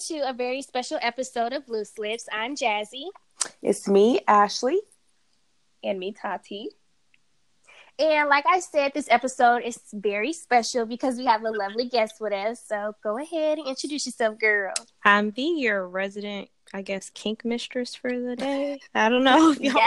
to a very special episode of Loose Lips. I'm Jazzy. It's me, Ashley. And me, Tati. And like I said, this episode is very special because we have a lovely guest with us. So go ahead and introduce yourself, girl. I'm V, your resident, I guess, kink mistress for the day. I don't know if y'all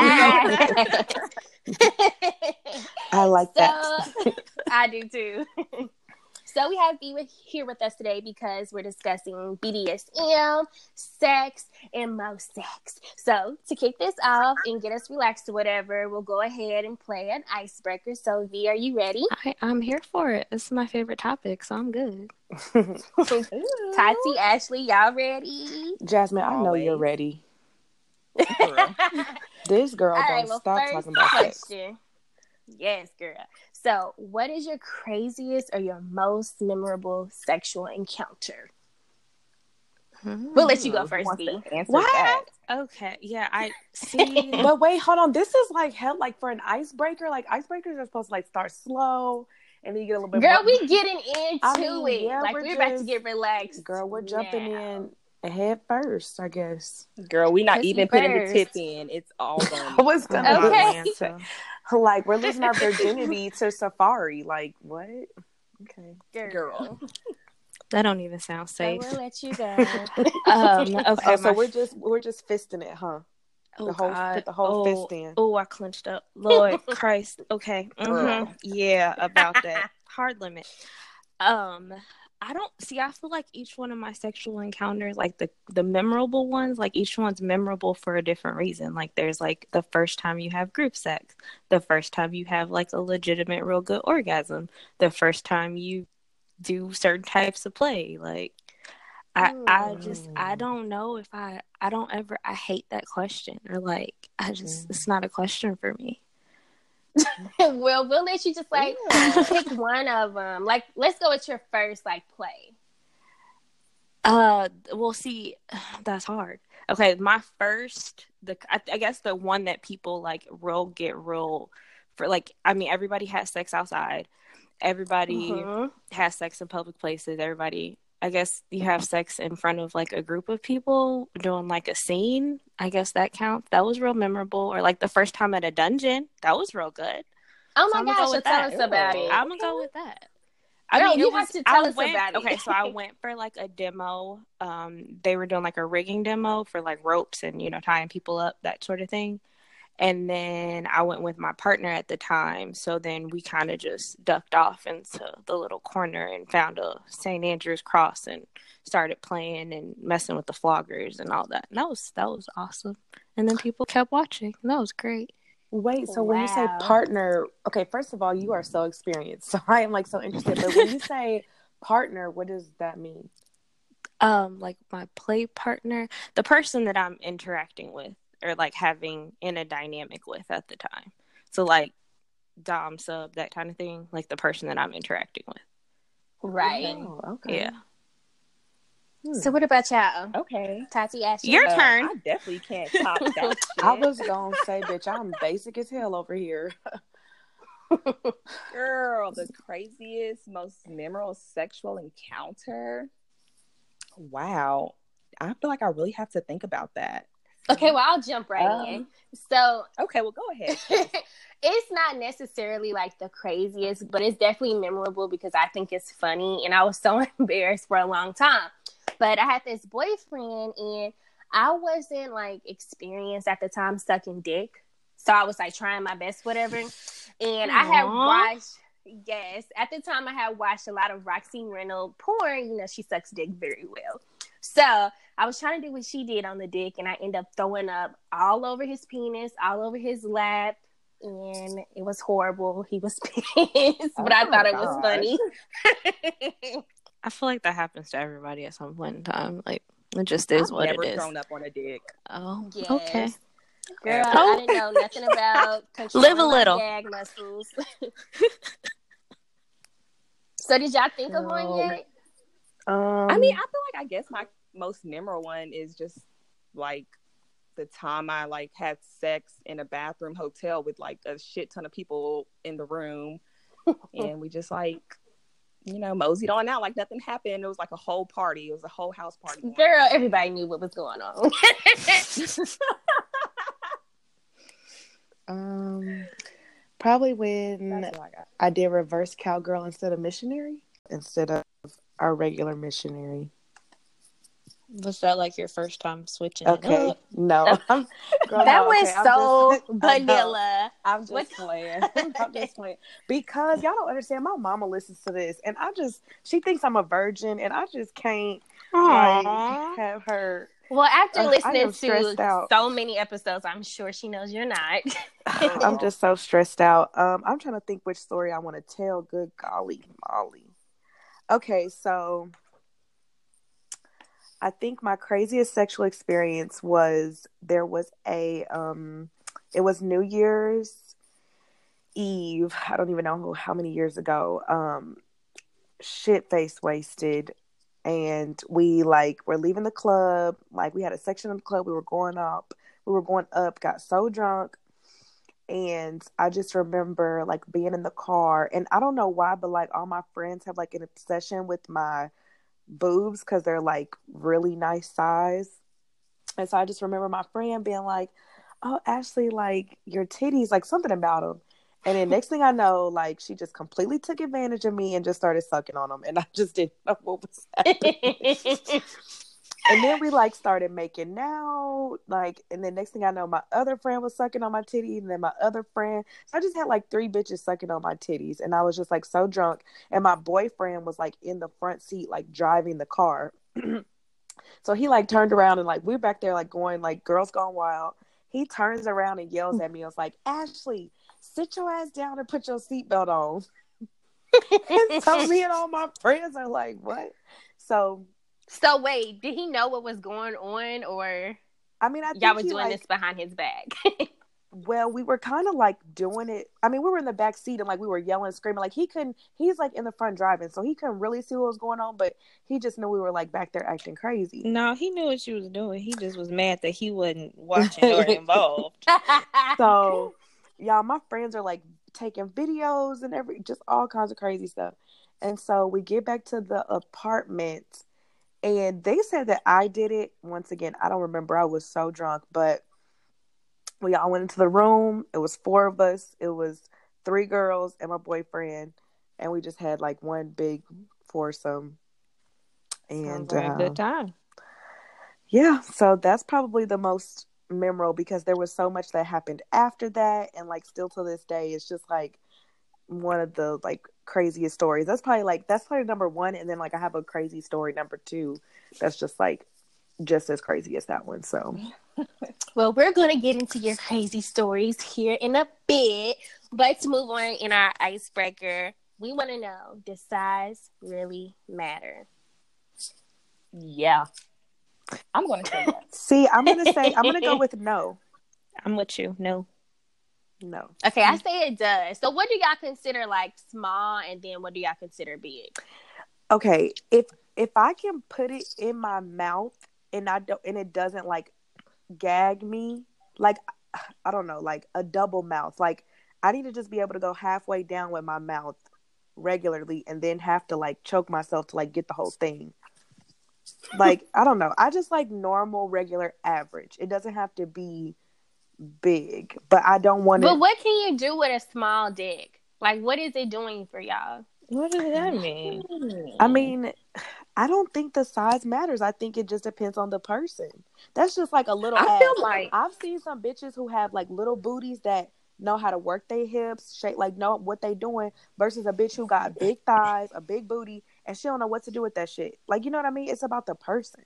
I like that. I do too. So we have V here with us today because we're discussing BDSM, sex, and most sex. So to kick this off and get us relaxed or whatever, we'll go ahead and play an icebreaker. So V, are you ready? I'm here for it. This is my favorite topic, so I'm good. Tati, Ashley, y'all ready? Jasmine, I know you're ready. This girl don't stop talking about question. Sex. Yes, girl. So, what is your craziest or your most memorable sexual encounter? We'll let you go first, B. What? Okay, yeah, I see. But wait, hold on. This is like hell. Like for an icebreaker, like icebreakers are supposed to like start slow and then you get a little bit. Girl, we getting into it. Yeah, like we're about to get relaxed. Girl, we're jumping in head first, I guess. Girl, we not even putting the tip in. It's all done. I was gonna okay. Like we're losing our virginity to Safari. Like what? Okay, girl. That don't even sound safe. I will let you go. Okay, so we're just fisting it, huh? Oh, put the whole fist in. Oh, I clenched up. Lord Christ. Okay. Mm-hmm. Yeah, about that. Hard limit. I feel like each one of my sexual encounters, like the memorable ones, like each one's memorable for a different reason. Like there's like the first time you have group sex, the first time you have like a legitimate real good orgasm, the first time you do certain types of play. Like I don't know if I hate that question or like it's not a question for me. Well, we'll let you just like pick one of them. Like, let's go with your first like play. We'll see. That's hard. Okay, my first, I guess the one that people like get real for. Like, I mean, everybody has sex outside. Everybody has sex in public places. Everybody, I guess, you have sex in front of like a group of people doing like a scene. I guess that counts. That was real memorable. Or like the first time at a dungeon, that was real good. Oh my gosh! So tell us about it. I'm gonna go with that. You have to tell us about it. Okay, so I went for like a demo. They were doing like a rigging demo for like ropes and tying people up, that sort of thing. And then I went with my partner at the time. So then we kind of just ducked off into the little corner and found a St. Andrew's cross and started playing and messing with the floggers and all that. And that was awesome. And then people kept watching. And that was great. Wait, so when you say partner, okay, first of all, you are so experienced. So I am like so interested. But when you say partner, what does that mean? Like my play partner, the person that I'm interacting with or like having in a dynamic with at the time. So like dom, sub, that kind of thing, like the person that I'm interacting with. Right. Oh, okay. Yeah. So what about y'all? Okay. Tati, Ashley. Your turn. I definitely can't top that shit. I was gonna say, bitch, I'm basic as hell over here. Girl, the craziest, most memorable sexual encounter. Wow. I feel like I really have to think about that. Okay, well, I'll jump right in. So, okay, well, go ahead. It's not necessarily like the craziest, but it's definitely memorable because I think it's funny, and I was so embarrassed for a long time. But I had this boyfriend, and I wasn't like experienced at the time sucking dick, so I was like trying my best, whatever. And I had watched. Yes, at the time I had watched a lot of Roxanne Reynolds porn. She sucks dick very well. So I was trying to do what she did on the dick, and I ended up throwing up all over his penis, all over his lap, and it was horrible. He was pissed, but I thought it was funny. I feel like that happens to everybody at some point in time. Like, it just is what it is. I've never thrown up on a dick. Oh, yes. Okay. Girl, I didn't know nothing about controlling Live a little. gag muscles. So did y'all think of one yet? I mean, I feel like I guess my most memorable one is just like the time I like had sex in a bathroom hotel with like a shit ton of people in the room, and we just like moseyed on out like nothing happened. It was like a whole party. It was a whole house party. Girl, everybody knew what was going on. Probably when I did reverse cowgirl instead of our regular missionary. Was that like your first time switching Okay. it up? No. That was so vanilla. I'm just playing. I'm just playing. Because y'all don't understand, my mama listens to this and she thinks I'm a virgin and I just can't have her. Well, after listening to so many episodes, I'm sure she knows you're not. I'm just so stressed out. I'm trying to think which story I want to tell. Good golly Molly. Okay, so I think my craziest sexual experience was it was New Year's Eve. I don't even know how many years ago. Shit face wasted. And we were leaving the club. We had a section of the club. We were going up, got so drunk. And I just remember being in the car. And I don't know why, but all my friends have an obsession with my boobs because they're really nice size. And so I just remember my friend being like, "Oh, Ashley, your titties, something about them." And then next thing I know, she just completely took advantage of me and just started sucking on them. And I just didn't know what was happening. And then we started making out, and then next thing I know, my other friend was sucking on my titties, and then my other friend. So I just had 3 bitches sucking on my titties, and I was just so drunk. And my boyfriend was in the front seat, driving the car. So he turned around and we were back there going girls gone wild. He turns around and yells at me. I was like, "Ashley, sit your ass down and put your seatbelt on." And so me and all my friends are like, "What?" So wait, did he know what was going on, or I mean, I think y'all were doing this behind his back? Well, we were kind of doing it. I mean, we were in the back seat and we were yelling, screaming. He's in the front driving, so he couldn't really see what was going on, but he just knew we were back there acting crazy. No, he knew what she was doing. He just was mad that he wasn't watching or involved. So, y'all, my friends are taking videos and just all kinds of crazy stuff. And so we get back to the apartment. And they said that I did it. Once again, I don't remember. I was so drunk. But we all went into the room. It was 4 of us. It was 3 girls and my boyfriend. And we just had one big foursome. And a good time. Yeah. So that's probably the most memorable because there was so much that happened after that. And still to this day, it's just one of the craziest stories. That's probably number 1, and then I have a crazy story number 2 that's just just as crazy as that one. So well, we're gonna get into your crazy stories here in a bit, but to move on in our icebreaker, we want to know, does size really matter? Yeah, I'm gonna say yes. See, I'm gonna go with no. I'm with you. No. Okay, I say it does. So what do y'all consider small, and then what do y'all consider big? Okay, if I can put it in my mouth and it doesn't gag me, I don't know, a double mouth. I need to just be able to go halfway down with my mouth regularly and then have to choke myself to get the whole thing. I don't know. I just normal, regular, average. It doesn't have to be big, but I don't want to. But what can you do with a small dick? What is it doing for y'all? What does that mean? I mean, I don't think the size matters. I think it just depends on the person. That's just a little ass. I've seen some bitches who have little booties that know how to work their hips, shape, know what they doing, versus a bitch who got big thighs, a big booty, and she don't know what to do with that shit. You know what I mean? It's about the person.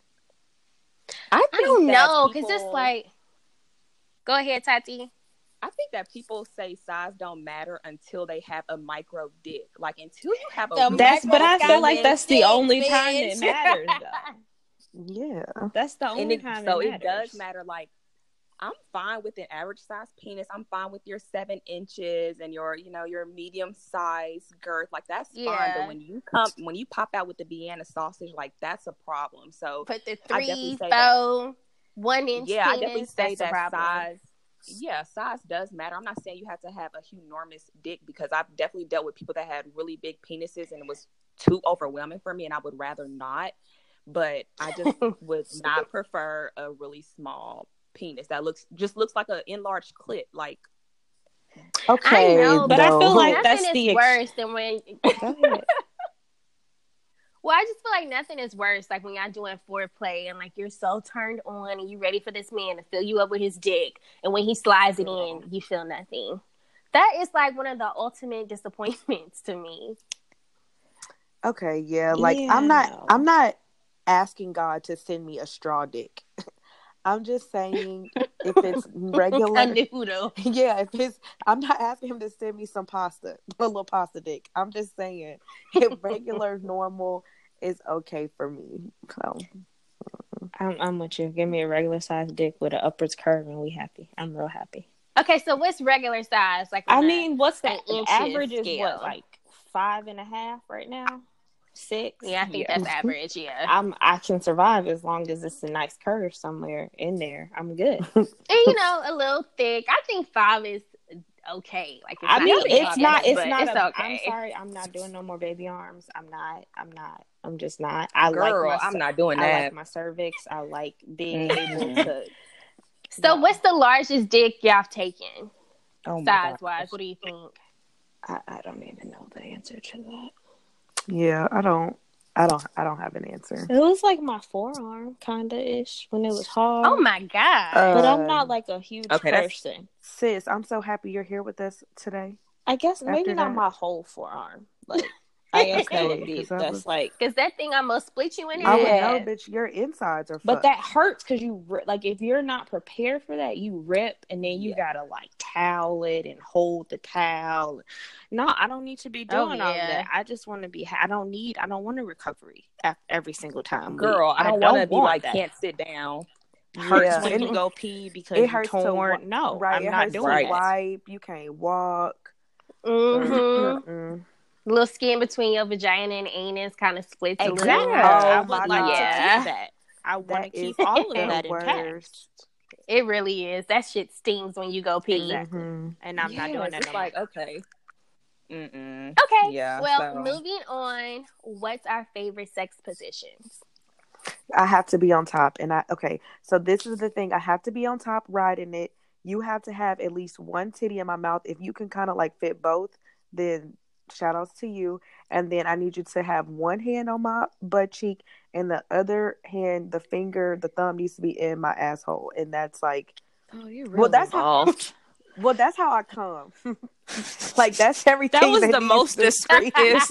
I don't know, because it's go ahead, Tati. I think that people say size don't matter until they have a micro dick. Until you have a but I feel that's the only time it matters, though. Yeah, that's the only time. So it matters. It does matter. I'm fine with an average size penis. I'm fine with your 7 inches and your medium size girth. That's fine. But when you pop out with the Vienna sausage, that's a problem. So put the 3, 4, 1 inch. Yeah, penis, I definitely say that size. Yeah, size does matter. I'm not saying you have to have a enormous dick because I've definitely dealt with people that had really big penises and it was too overwhelming for me, and I would rather not. But I just would not prefer a really small penis that looks like an enlarged clit. Like, okay, I know, but I feel like nothing that's is the worse than when. Go ahead. Well, I just feel like nothing is worse, like when y'all doing foreplay and like you're so turned on and you ready for this man to fill you up with his dick, and when he slides it in, you feel nothing. That is like one of the ultimate disappointments to me. Okay, yeah, like Yeah, I'm not asking God to send me a straw dick. I'm just saying if it's regular, A noodle. yeah, I'm not asking him to send me some pasta, a little pasta dick. I'm just saying if regular, normal is okay for me. So I'm with you. Give me a regular size dick with an upwards curve, and we happy. I'm real happy. Okay, so what's regular size? Like, I mean, what's an the inches average? Is scale? what, like 5.5 right now? 6? Yeah, I think that's average. Yeah, I can survive as long as it's a nice curve somewhere in there. I'm good. and you know, a little thick. I think 5 is okay. Like, I mean, it's not. It's okay. I'm sorry, I'm not doing no more baby arms. I'm not. I'm just not. I'm not doing that. I like my cervix. I like being able to. So, what's the largest dick y'all taken? Oh, size wise, what do you think? I don't even know the answer to that. yeah, I don't have an answer. It was like my forearm, kinda ish, when it was hard. Oh my god! But I'm not like a huge person. Sis, I'm so happy you're here with us today. I guess maybe not my whole forearm. Like, I guess that would be that's like, because that thing almost split you in I half. would know, bitch. Your insides are fucked. But that hurts because you like if you're not prepared for that, you rip and then you gotta like towel it and hold the towel. No, I don't need to be doing all that. I just want to be. I don't want a recovery every single time. Girl, I don't want to be like that. Can't sit down. Hurts when you go pee because it hurts torn. No, right. I'm not doing that. Wipe. You can't walk. Little skin between your vagina and anus kind of splits a little. I would like to keep that. I want to keep all of that intact. It really is. That shit stings when you go pee. Exactly. And I'm not doing that. It's like, okay. Okay. Yeah, well, moving on. What's our favorite sex positions? I have to be on top. So this is the thing. I have to be on top riding it. You have to have at least one titty in my mouth. If you can kind of like fit both, then shout outs to you. And then I need you to have one hand on my butt cheek and the other hand, the thumb needs to be in my asshole. And that's like, oh, you're really involved. That's how I come. Like, that's everything. That was the most descriptive.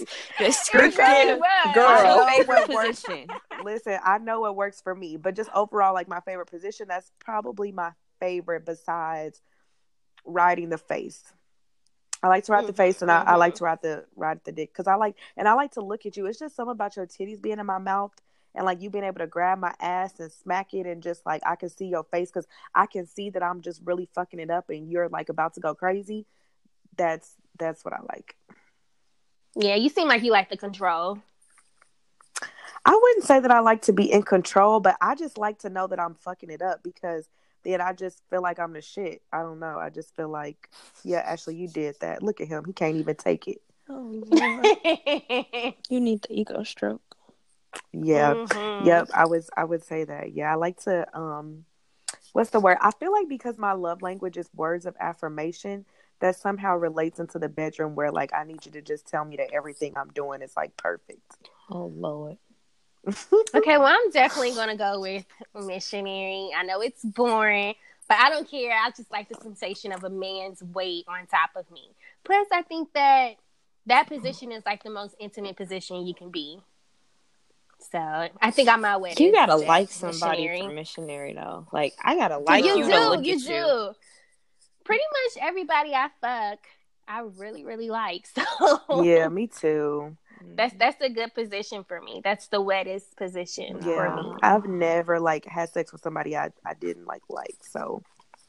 Girl, favorite position. Listen, I know what works for me, but just overall, like my favorite position, that's probably my favorite besides riding the face. I like to ride the face, and I like to ride the dick because I like to look at you. It's just something about your titties being in my mouth and like you being able to grab my ass and smack it, and just like I can see your face because I can see that I'm just really fucking it up, and you're like about to go crazy. That's what I like. Yeah, you seem like you like the control. I wouldn't say that I like to be in control, but I just like to know that I'm fucking it up because then I just feel like I'm the shit. I don't know. I just feel like, yeah, Ashley, you did that. Look at him. He can't even take it. Oh, Lord. You need the ego stroke. Yeah. Yep. I would say that. Yeah. I like to, what's the word? I feel like because my love language is words of affirmation, that somehow relates into the bedroom where like, I need you to just tell me that everything I'm doing is like perfect. Oh, Lord. Okay, well, I'm definitely going to go with missionary. I know it's boring, but I don't care. I just like the sensation of a man's weight on top of me. Plus, I think that position is like the most intimate position you can be. So, I think I'm my way. You got to like somebody for missionary, though. Like, I got to like you. You do. Pretty much everybody I fuck, I really, really like. So yeah, me too. That's a good position for me. That's the wettest position for me. I've never like had sex with somebody I didn't like. So.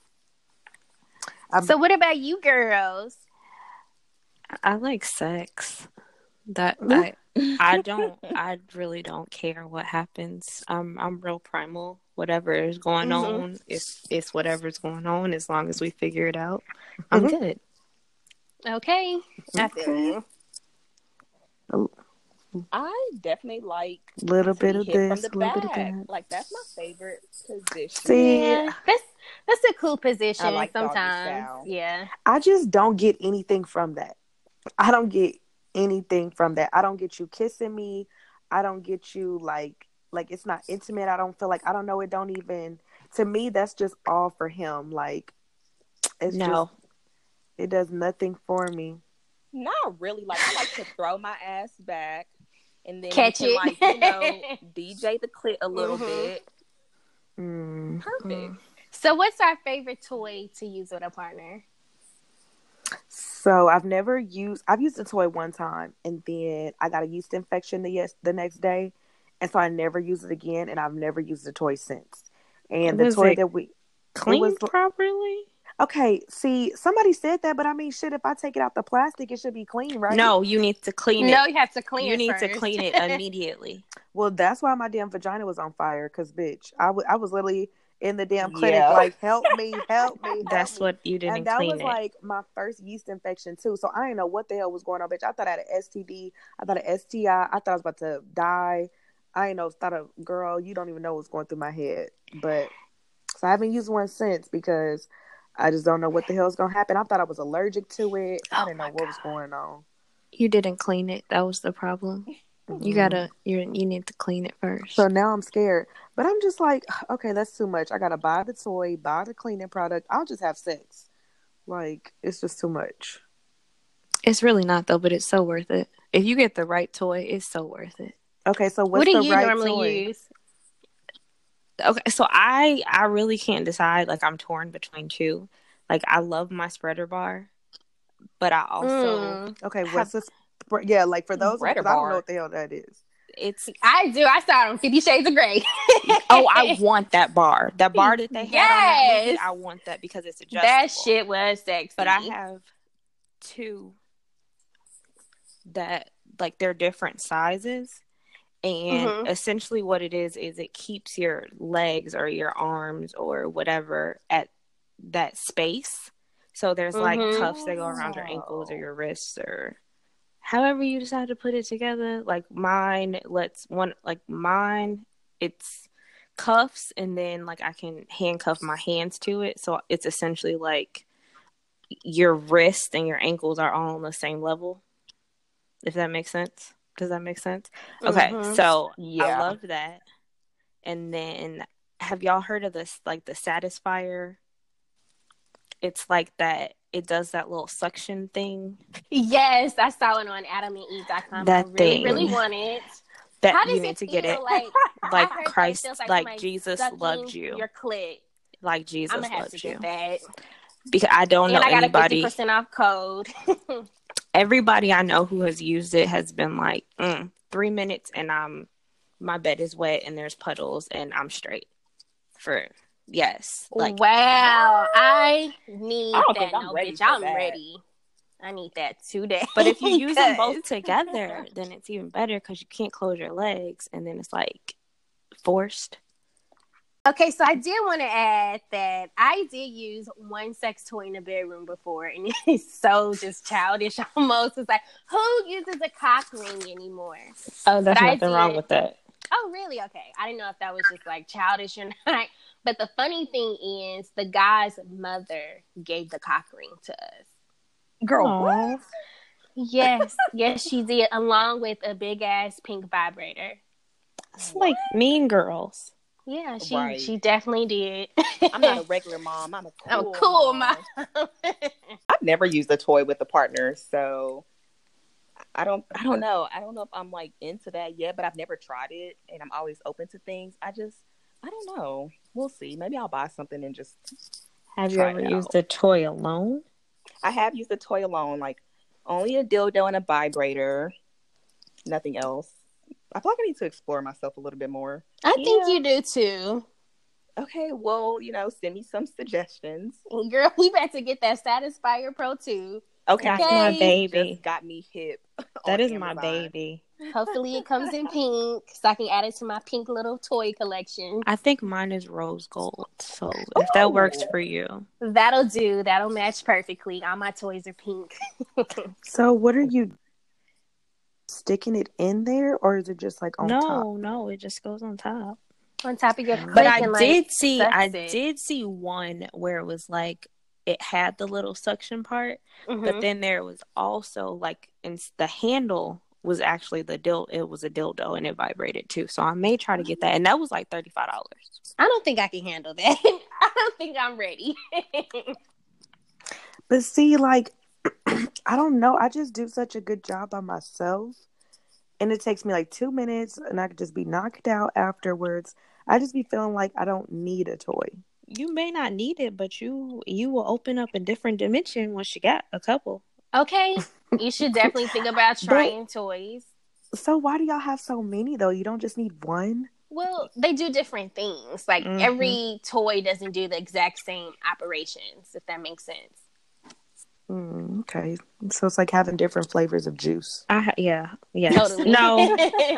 So what about you girls? I like sex. I really don't care what happens. I'm real primal. Whatever is going on, it's whatever's going on. As long as we figure it out, I'm good. Okay. I feel you. I definitely like Little to bit be of hit from this, the a little bit of back. that. Like that's my favorite position. See, Yeah, that's a cool I position like doggy sometimes. style. Yeah. I just don't get anything from that. I don't get anything from that. I don't get you kissing me. I don't get you like it's not intimate. I don't feel like I don't know. It don't even to me. That's just all for him. Like it's just No. it does nothing for me. Not really. Like I like to throw my ass back, and then you Catch can like it. DJ the clit a little Mhm. bit. Mm. Perfect. So, what's our favorite toy to use with a partner? So I've used a toy one time and then I got a yeast infection the next day. And so I never used it again and I've never used the toy since. And the Was toy it that it was cleaned properly? okay, see, somebody said that, but I mean shit, if I take it out the plastic, it should be clean, right? No, you need to clean it. No, you have to clean You it need first. to clean it immediately. Well, that's why my damn vagina was on fire, because bitch, I was literally in the damn clinic Yeah. like, help me, help me, help That's me. what you And didn't that clean was it. like my first yeast infection too. So I didn't know what the hell was going on, bitch. I thought I had an STD. I thought an STI. I thought I was about to die. I ain't know. Thought of girl. You don't even know what's going through my head. But so I haven't used one since because I just don't know what the hell's gonna happen. I thought I was allergic to it. I didn't know what was going on. You didn't clean it. That was the problem. You need to clean it first. So now I'm scared. But I'm just like, okay, that's too much. I gotta buy the toy, buy the cleaning product. I'll just have sex. Like, it's just too much. It's really not though, but it's so worth it. If you get the right toy, it's so worth it. Okay, so What what's do the you right normally toy? use? Okay, so I really can't decide. Like I'm torn between two. Like I love my spreader bar, but I also Okay, what's this? Yeah, like for those, Spreader because I don't know bar. what the hell that is. it's I do. I saw it on 50 Shades of Grey. oh, I want that bar. That bar that they had on that movie, Yes. I want that because it's adjustable. That shit was sexy. But I have two that like they're different sizes. And essentially what it is it keeps your legs or your arms or whatever at that space. So there's like cuffs that go around your ankles or your wrists or however you decide to put it together. Like mine, it's cuffs and then like I can handcuff my hands to it. So it's essentially like your wrist and your ankles are all on the same level. If that makes sense. Does that make sense? Okay, so Yeah. I love that. And then, have y'all heard of this, like the Satisfier? It's like that. It does that little suction thing. Yes, I saw it on AdamandEve.com. That I really, thing. really want it. That How does you need to get it. feel? Like Like I heard that it Christ, feels like somebody Jesus sucking loved you. Your clit. Like Jesus I'm gonna have loved to you. get that. Because I don't know And I got anybody. a 50% off code. Everybody I know who has used it has been like 3 minutes and my bed is wet and there's puddles and I'm straight. Like wow, I need I don't that. think I'm No, ready bitch, for I'm that. ready. I need that today. But if you use them both together, then it's even better because you can't close your legs and then it's like forced. Okay, so I did want to add that I did use one sex toy in the bedroom before, and it's so just childish almost. It's like, who uses a cock ring anymore? Oh, there's But I nothing wrong did. with that. Oh, really? Okay. I didn't know if that was just like childish or not. But the funny thing is, the guy's mother gave the cock ring to us. Girl, Aww. what? Yes, yes, she did, along with a big ass pink vibrator. It's like Mean Girls. Yeah, Right. she definitely did. I'm not a regular mom. I'm a cool, cool mom. mom. I've never used a toy with a partner, so I don't know. I don't know if I'm like into that yet, but I've never tried it and I'm always open to things. I don't know. We'll see. Maybe I'll buy something and just Have you try ever it used out. a toy alone? I have used a toy alone, like only a dildo and a vibrator. Nothing else. I feel like I need to explore myself a little bit more. I think you do too. Okay, well, send me some suggestions. Girl, we about to get that Satisfier Pro 2. Okay, That's Okay. my baby. Just got me hip. That on is my Amazon. baby. Hopefully it comes in pink so I can add it to my pink little toy collection. I think mine is rose gold. So if that works for you. That'll do. That'll match perfectly. All my toys are pink. So what are you? sticking it in there, or is it just like on top? No, it just goes on top. On top of your But clit and, like, I sucks it. did see one where it was like it had the little suction part, but then there was also like the handle was actually it was a dildo and it vibrated too. So I may try to get that, and that was like $35. I don't think I can handle that. I don't think I'm ready. But see, like, I don't know. I just do such a good job by myself, and it takes me like 2 minutes, and I could just be knocked out afterwards. I just be feeling like I don't need a toy. You may not need it, but you will open up a different dimension once you got a couple. Okay, you should definitely think about trying toys. So why do y'all have so many though? You don't just need one? Well, they do different things. Like every toy doesn't do the exact same operations, if that makes sense. Okay, so it's like having different flavors of juice. Yeah, totally. No,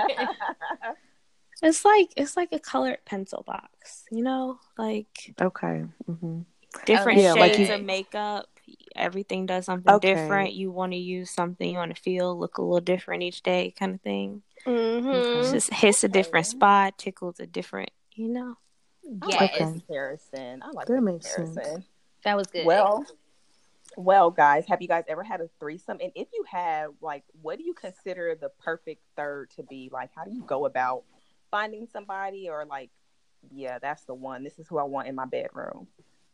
it's like a colored pencil box. You know, like okay, different Yeah, like shades of makeup. Everything does something different. You want to use something, you want to feel, look a little different each day, kind of thing. Just hits a different spot, tickles a different, you know. Yes. Comparison. I like that the makes comparison. sense. That was good. Well, guys, have you guys ever had a threesome? And if you have, like, what do you consider the perfect third to be? Like, how do you go about finding somebody, or like, yeah, that's the one. This is who I want in my bedroom.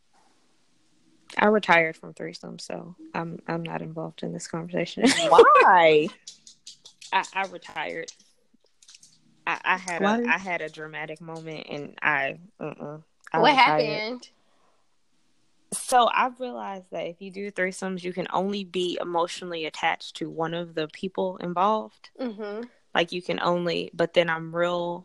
I retired from threesome, so I'm not involved in this conversation. Why? I retired. I had a dramatic moment, and I what retired. happened? So I've realized that if you do threesomes, you can only be emotionally attached to one of the people involved. Like you can only, but then I'm real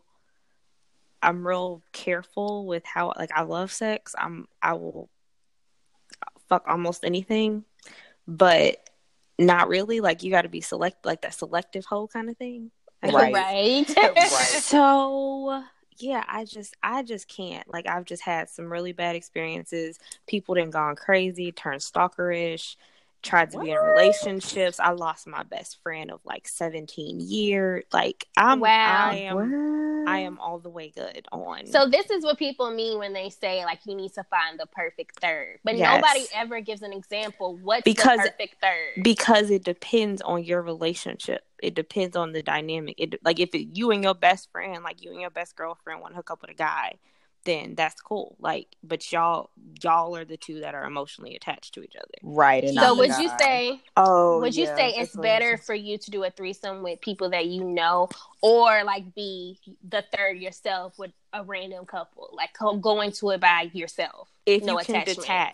careful with how, like, I love sex. I will fuck almost anything, but not really. Like you got to be like that selective hoe kind of thing. Right. So yeah, I just can't. Like I've just had some really bad experiences. People done gone crazy, turned stalkerish, tried to be in relationships. I lost my best friend of like 17 years. Like I am all the way good on. So this is what people mean when they say like you need to find the perfect third. But nobody ever gives an example. What's the perfect third? Because it depends on your relationship. It depends on the dynamic. You and your best friend, like you and your best girlfriend want to hook up with a guy, then that's cool. Like, but y'all are the two that are emotionally attached to each other. Right. And so would you say it's better for you to do a threesome with people that you know, or like be the third yourself with a random couple? Like go into it by yourself. If you can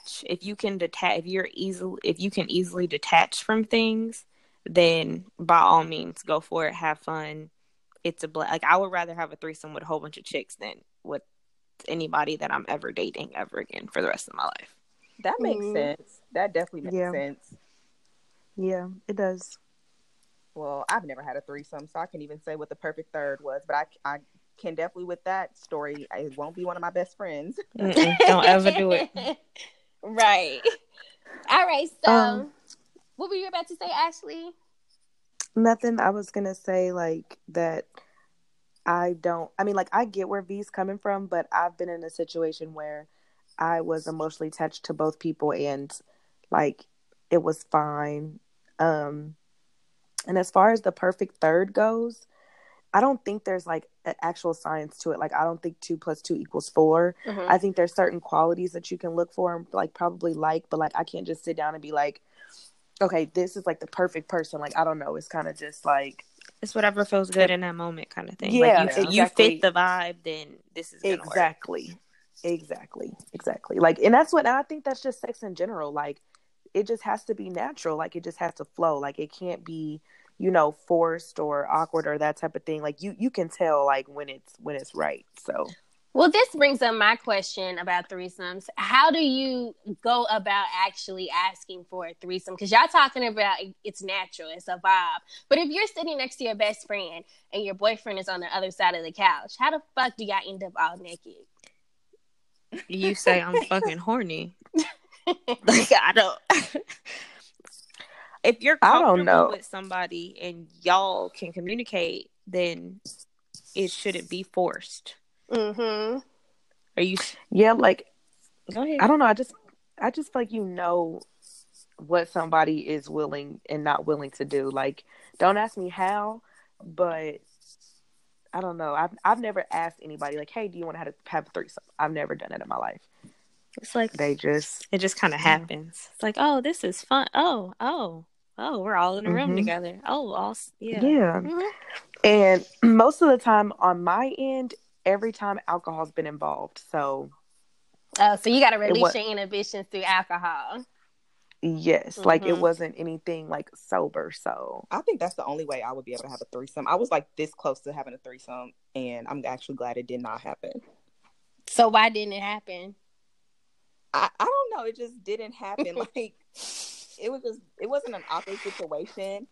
easily detach from things, then by all means go for it, have fun. It's like I would rather have a threesome with a whole bunch of chicks than with anybody that I'm ever dating ever again for the rest of my life. That makes sense. That definitely makes sense. Yeah, it does. Well, I've never had a threesome, so I can't even say what the perfect third was, but I can definitely, with that story, it won't be one of my best friends. Don't ever do it. Right. All right, so what were you about to say, Ashley? Nothing. I was gonna say like that I get where V's coming from, but I've been in a situation where I was emotionally attached to both people and like it was fine. And as far as the perfect third goes, I don't think there's like an actual science to it. Like I don't think 2 + 2 = 4. I think there's certain qualities that you can look for and like probably like, but like I can't just sit down and be like, okay, this is like the perfect person. Like I don't know. It's kind of just like it's whatever feels good in that moment kind of thing. Yeah, like you fit the vibe, then this is gonna work. Exactly. Like, and I think that's just sex in general. Like, it just has to be natural. Like, it just has to flow. Like, it can't be, forced or awkward or that type of thing. Like, you can tell like when it's right. So. Well, this brings up my question about threesomes. How do you go about actually asking for a threesome? Because y'all talking about it's natural, it's a vibe. But if you're sitting next to your best friend and your boyfriend is on the other side of the couch, how the fuck do y'all end up all naked? You say I'm fucking horny. Like, I don't. if you're I don't comfortable know. with somebody and y'all can communicate, then it shouldn't be forced. Mm-hmm. Are you? Yeah, like Go ahead. I don't know. I just feel like what somebody is willing and not willing to do. Like, don't ask me how, but I don't know. I've never asked anybody like, "Hey, do you want to have a threesome?" I've never done it in my life. It's like It just kind of happens. It's like, oh, this is fun. Oh, we're all in a room together. Oh, yeah. Mm-hmm. And most of the time on my end, every time alcohol's been involved. So, so you got to release your inhibitions through alcohol. Yes, like it wasn't anything like sober. So I think that's the only way I would be able to have a threesome. I was like this close to having a threesome, and I'm actually glad it did not happen. So why didn't it happen? I don't know. It just didn't happen. Like it wasn't an awkward situation.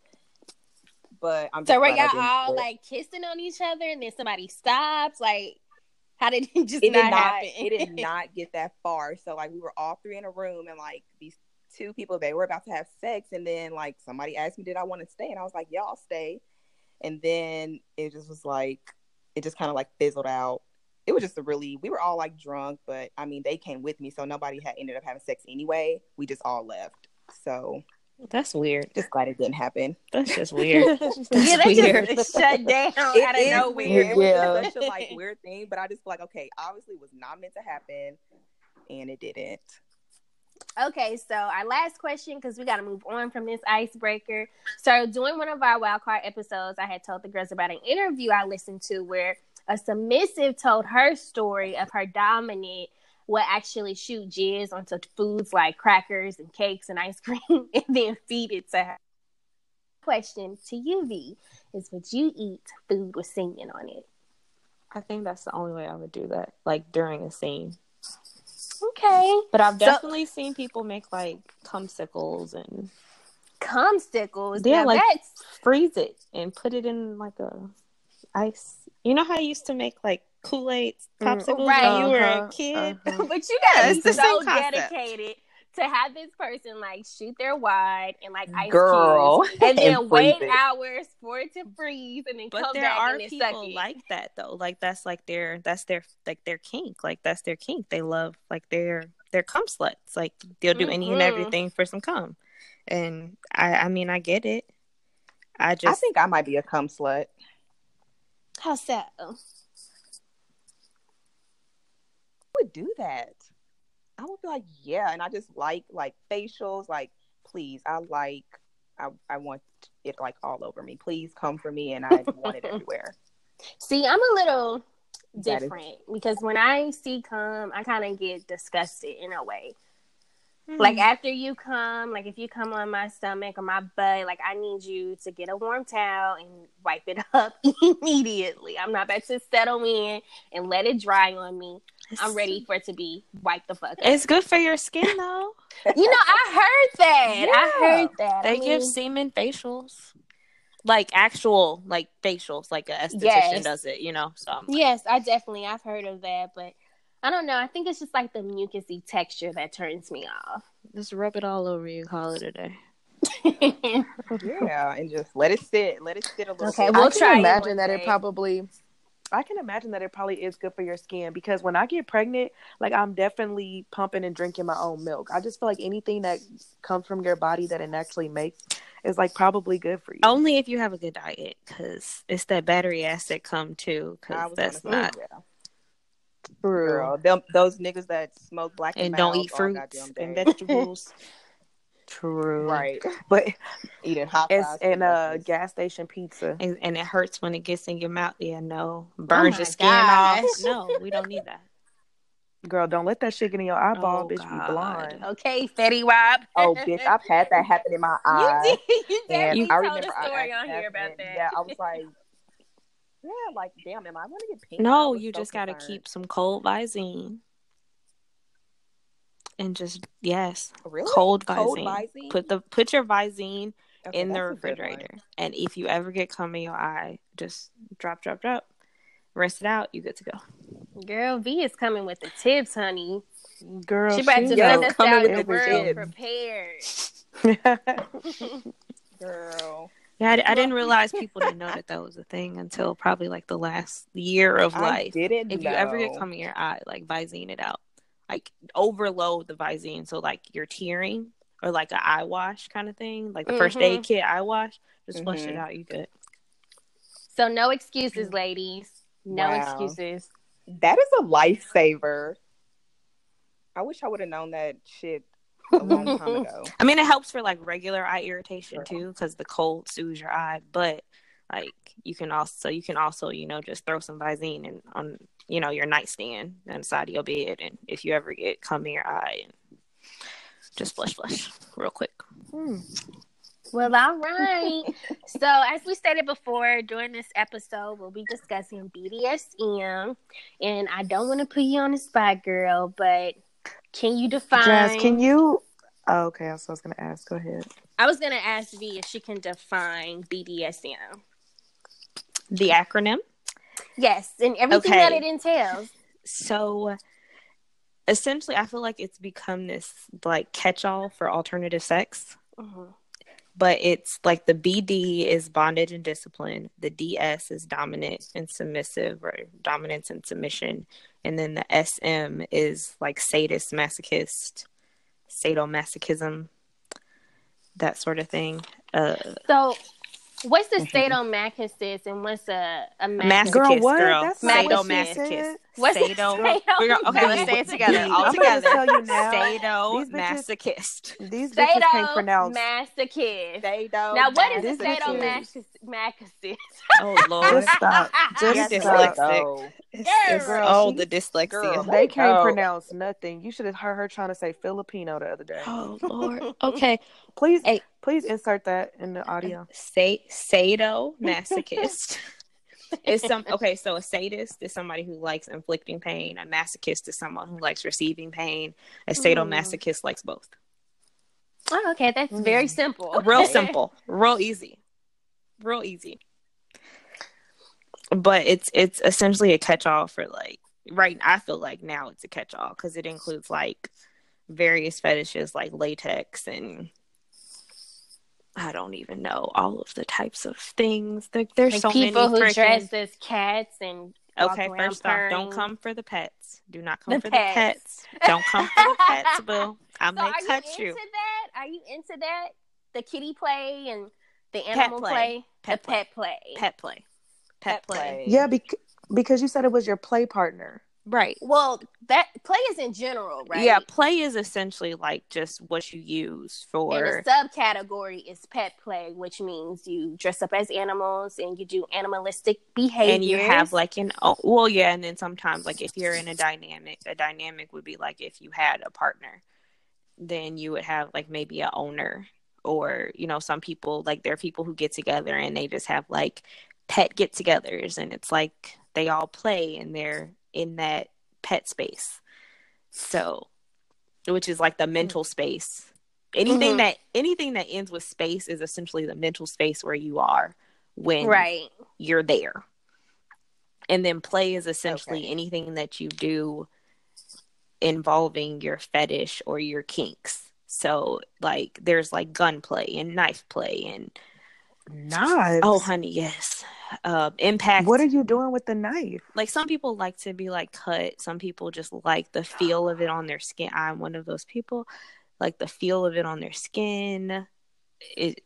But I'm just so were y'all all like kissing on each other, and then somebody stops? Like, how did it just not happen? It did not get that far. So like we were all three in a room, and like these two people, they were about to have sex, and then like somebody asked me, did I want to stay? And I was like, y'all stay. And then it just was like, it just kind of like fizzled out. It was just we were all like drunk, but I mean, they came with me, so nobody had ended up having sex anyway. We just all left. So that's weird. Just glad it didn't happen. That's just weird. That's weird. Just shut down out of nowhere. It was such a like weird thing, but I just feel like, okay, obviously it was not meant to happen, and it didn't. Okay, so our last question, because we got to move on from this icebreaker. So during one of our wildcard episodes, I had told the girls about an interview I listened to where a submissive told her story of her dominant would actually shoot jizz onto foods like crackers and cakes and ice cream and then feed it to her. Question to you, V, is would you eat food with semen on it? I think that's the only way I would do that, like during a scene. Okay. But I've definitely seen people make like cumsicles and cumsicles. Yeah, like freeze it and put it in like a ice. You know how you used to make like Kool-Aid popsicles when you were a kid? But you gotta be so dedicated to have this person like shoot their wide and like ice cubes and then wait hours for it to freeze and then come back and then suck it. There are people like that though. Like that's their kink. Like that's their kink. They love like their cum sluts. Like they'll do any and everything for some cum. And I mean I get it. I think I might be a cum slut. How so? I would do that. I would be like, yeah, and I just like facials. Like, please, I want it like all over me. Please come for me, and I want it everywhere. See, I'm a little different because when I see cum, I kind of get disgusted in a way. Like after you come, like if you come on my stomach or my butt, like I need you to get a warm towel and wipe it up immediately. I'm not about to settle in and let it dry on me. I'm ready for it to be wiped the fuck up. It's good for your skin though. You know, I heard that. Yeah. I heard that. They give semen facials. Like actual like facials, like an esthetician does it, you know. So yes, I've heard of that, but I don't know. I think it's just like the mucusy texture that turns me off. Just rub it all over you, call it a day. Yeah, and just let it sit a little bit. Okay, we'll try. I can imagine that it probably is good for your skin because when I get pregnant, like I'm definitely pumping and drinking my own milk. I just feel like anything that comes from your body that it naturally makes is like probably good for you. Only if you have a good diet, because it's that battery acid come too. Because that's not. Girl, those niggas that smoke black and don't eat fruits and vegetables. True, right? But eating hot fries and gas station pizza, and it hurts when it gets in your mouth. Yeah, no, burns your skin off. No, we don't need that. Girl, don't let that shit get in your eyeball, bitch. God. Be blind. Okay, Fetty Wap. Oh, bitch, I've had that happen in my eye. You did. I remember a story on here about that. Yeah, I was like. Yeah, like, damn, am I going to get pink? No, you just got to keep some cold Visine. And just, really? Cold Visine. Put your Visine in the refrigerator. And if you ever get cum in your eye, just drop. Rinse it out, you good to go. Girl, V is coming with the tips, honey. Girl, she about to send us out in the world prepared. Girl. Yeah, I didn't realize people didn't know that was a thing until probably like the last year of life. Didn't if know. you ever get cum in your eye, like Visine it out. Like overload the Visine. So like you're tearing or like an eye wash kind of thing. Like the first aid kit eye wash. Just flush it out. You good. So no excuses, ladies. No excuses. That is a lifesaver. I wish I would have known that shit a long time ago. I mean, it helps for like regular eye irritation too, because the cold soothes your eye. But like you can also just throw some Visine on your nightstand inside of your bed, and if you ever get cum in your eye, and just flush real quick. Well, all right. So, as we stated before, during this episode, we'll be discussing BDSM. And I don't want to put you on the spot, girl, but can you define... Jazz, can you... Oh, okay, that's what I was going to ask. Go ahead. I was going to ask V if she can define BDSM. The acronym? Yes, and everything that it entails. So, essentially, I feel like it's become this, like, catch-all for alternative sex. Mm-hmm. But it's like the BD is bondage and discipline. The DS is dominant and submissive, or dominance and submission. And then the SM is like sadist, masochist, sadomasochism, that sort of thing. So, what's the sadomasochist and what's a masochist? Girl. That's sadomasochist. What's Sado? Okay, let's say it together. All together. Sadomasochist. These bitches can't pronounce. Masochist. Sado. Now, what is a sadomasochist? Oh Lord! Just stop. Just dyslexic. Girl, the dyslexia. Girl, they can't pronounce nothing. You should have heard her trying to say Filipino the other day. Oh Lord. Okay. Please insert that in the audio. Sadomasochist. So a sadist is somebody who likes inflicting pain. A masochist is someone who likes receiving pain. A sadomasochist likes both. Oh, okay. That's very simple. Real simple. Real easy. But it's essentially a catch-all for like, right, I feel like now it's a catch-all because it includes like various fetishes like latex and I don't even know all of the types of things. There's like so people many who dress as cats and okay. First off, don't come for the pets. Do not come for the pets. Don't come for the pets, boo. I may cut you. Are you into that? The kitty play and the animal play. Pet play. Yeah, because you said it was your play partner. Right. Well, that play is in general, right? Yeah, play is essentially like just what you use for. And the subcategory is pet play, which means you dress up as animals and you do animalistic behaviors. And you have like and then sometimes like if you're in a dynamic would be like if you had a partner, then you would have like maybe an owner or, some people like there are people who get together and they just have like pet get-togethers and it's like they all play and they're in that pet space, so which is like the mental space. Anything that ends with space is essentially the mental space where you are when you're there. And then play is essentially anything that you do involving your fetish or your kinks. So like there's like gunplay and knife play and knives. Oh honey, yes. Impact. What are you doing with the knife? Like some people like to be like cut. Some people just like the feel of it on their skin. I'm one of those people. Like the feel of it on their skin. It's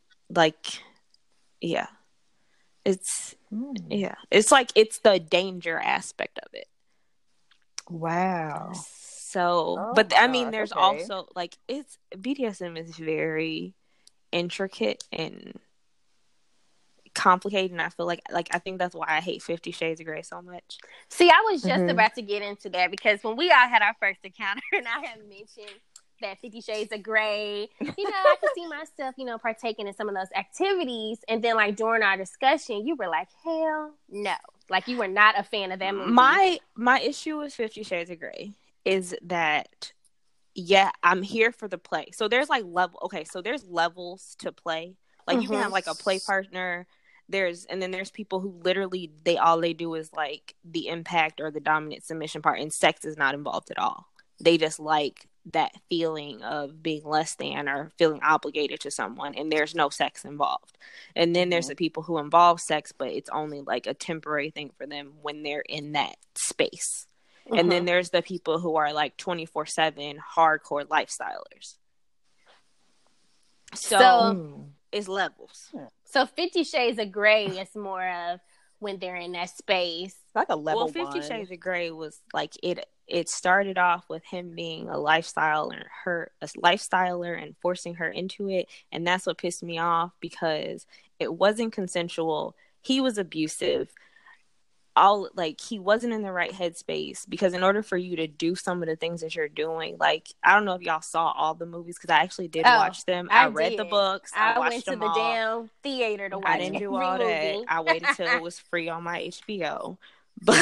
the danger aspect of it. Wow. So, I mean, there's also like BDSM is very intricate and complicated, and I feel like I think that's why I hate 50 Shades of Grey so much. See, I was just about to get into that because when we all had our first encounter and I had mentioned that 50 Shades of Grey, I could see myself, partaking in some of those activities, and then like during our discussion, you were like, hell no. Like you were not a fan of that movie. My issue with 50 Shades of Grey is that I'm here for the play. So there's like there's levels to play. Like you can have like a play partner. There's people who literally all they do is like the impact or the dominant submission part, and sex is not involved at all. They just like that feeling of being less than or feeling obligated to someone, and there's no sex involved. And then there's the people who involve sex, but it's only like a temporary thing for them when they're in that space. And then there's the people who are like 24/7 hardcore lifestylers. So it's levels. So 50 Shades of Grey is more of when they're in that space. It's like a level 50 one. Shades of Grey was like it started off with him being a lifestyler and forcing her into it. And that's what pissed me off, because it wasn't consensual. He was abusive. He wasn't in the right headspace, because in order for you to do some of the things that you're doing, like, I don't know if y'all saw all the movies, because I actually did watch them. I read the books. I watched them all. I went to the damn theater to watch I didn't do all that. I waited till it was free on my HBO. But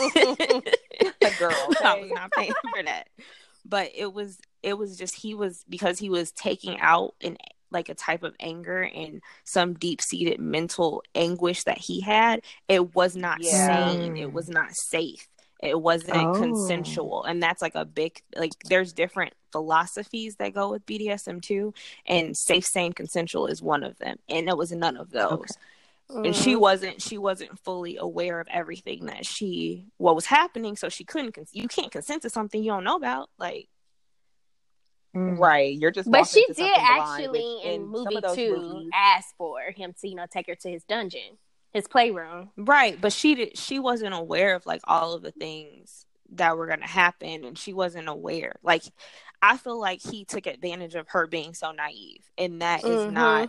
girl, I was not paying for that. But it was just, because he was taking out like a type of anger and some deep-seated mental anguish that he had. It was not sane. It was not safe. It wasn't consensual. And that's like a big, like, there's different philosophies that go with BDSM too. And safe, sane, consensual is one of them. And it was none of those. Okay. And she wasn't fully aware of everything what was happening. So she couldn't, you can't consent to something you don't know about. Like, right, you're just. But she did actually in movie 2 ask for him to take her to his dungeon, his playroom. Right, but she wasn't aware of like all of the things that were gonna happen, and she wasn't aware. Like, I feel like he took advantage of her being so naive, and that is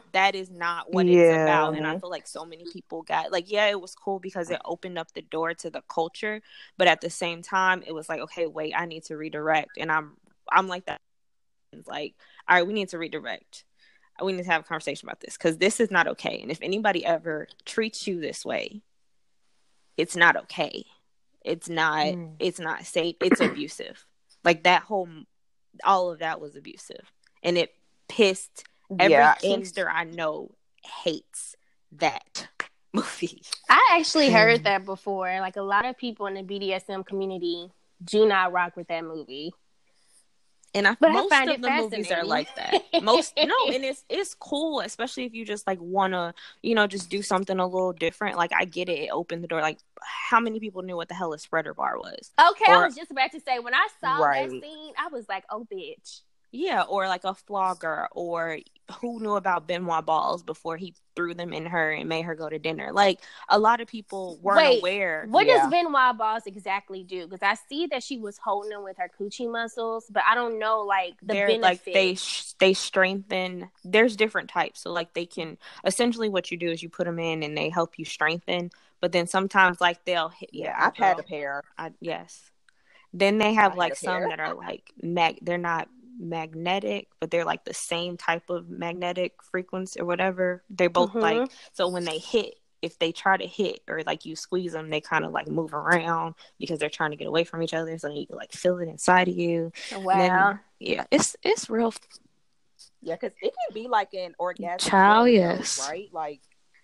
not what it's about. And I feel like so many people got like, it was cool because it opened up the door to the culture, but at the same time, it was like, okay, wait, I need to redirect, and I'm like that. Like, all right, we need to redirect. We need to have a conversation about this, because this is not okay. And if anybody ever treats you this way, it's not okay. It's not safe. It's abusive. Like, all of that was abusive. And it pissed every kinkster I know hates that movie. I actually heard that before. Like, a lot of people in the BDSM community do not rock with that movie. And most of the movies are like that. And it's cool, especially if you just like want to, just do something a little different. Like, I get it. It opened the door. Like, how many people knew what the hell a spreader bar was? Okay, I was just about to say, when I saw that scene, I was like, oh, bitch. Yeah, or like a flogger, or who knew about Benoit balls before he threw them in her and made her go to dinner. Like, a lot of people weren't aware. What does Benoit balls exactly do? Because I see that she was holding them with her coochie muscles, but I don't know like the benefit. Like they strengthen. There's different types, so like they can essentially what you do is you put them in and they help you strengthen. But then sometimes like they'll hit. Yeah, I've had a pair. Yes. Then they have like some that are like they're not magnetic, but they're like the same type of magnetic frequency or whatever. They're both like, so when they hit, if they try to hit or like you squeeze them, they kind of like move around because they're trying to get away from each other, so you can like feel it inside of you. Wow. Then, it's real. Yeah, because it can be like an orgasm. Child, yes. Right? Like,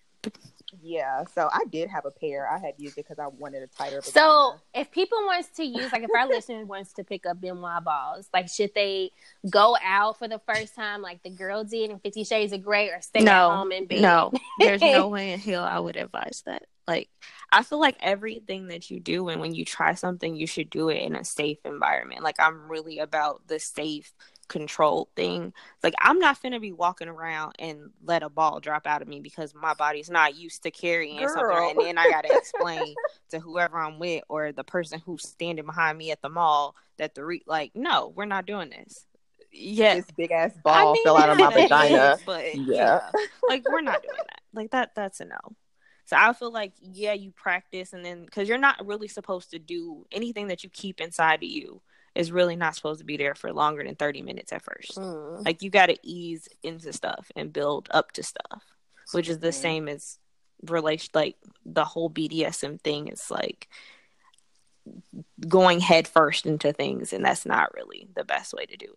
yeah. So I did have a pair. I had used it because I wanted a tighter vagina. So if people wants to use, like if our listener wants to pick up Benoit balls, like should they go out for the first time like the girl did in 50 Shades of Grey, or stay at home in bed? No, there's no way in hell I would advise that. Like, I feel like everything that you do and when you try something, you should do it in a safe environment. Like, I'm really about the safe, controlled thing. Like, I'm not finna be walking around and let a ball drop out of me because my body's not used to carrying something, and then I gotta explain to whoever I'm with or the person who's standing behind me at the mall that no, we're not doing this. Yeah, this big ass ball fell out of my vagina. But like, we're not doing that. Like, that's a no. So I feel like, you practice, and then because you're not really supposed to do anything that you keep inside of you is really not supposed to be there for longer than 30 minutes at first. Like, you got to ease into stuff and build up to stuff, which is the same as like the whole BDSM thing. It's like going head first into things, and that's not really the best way to do it.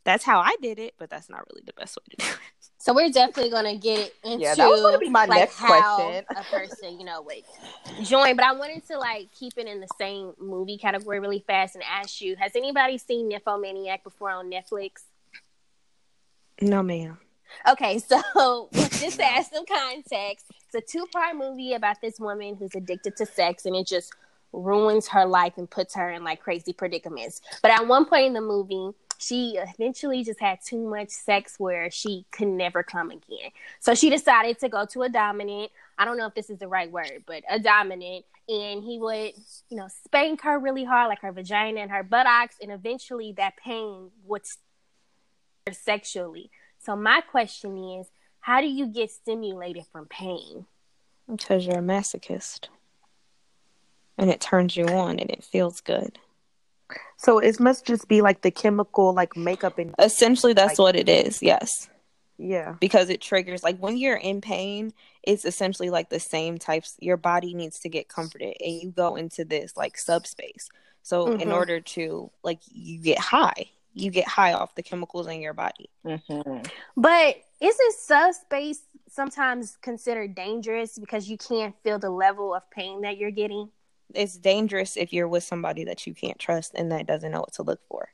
That's how I did it, but that's not really the best way to do it. So we're definitely gonna get into Yeah, that was gonna be my next how question. a person, would join. But I wanted to keep it in the same movie category really fast and ask you: has anybody seen Nymphomaniac before on Netflix? No, ma'am. Okay, so just to add some context, it's a 2-part movie about this woman who's addicted to sex, and it just ruins her life and puts her in crazy predicaments. But at one point in the movie, she eventually just had too much sex where she could never come again. So she decided to go to a dominant. I don't know if this is the right word, but a dominant. And he would, spank her really hard, like her vagina and her buttocks. And eventually that pain would start sexually. So my question is, how do you get stimulated from pain? Because you're a masochist. And it turns you on and it feels good. So it must just be the chemical makeup and essentially that's what it is. Yes. Yeah. Because it triggers when you're in pain, it's essentially the same types. Your body needs to get comforted and you go into this subspace. So in order to you get high off the chemicals in your body. Mm-hmm. But isn't subspace sometimes considered dangerous because you can't feel the level of pain that you're getting? It's dangerous if you're with somebody that you can't trust and that doesn't know what to look for.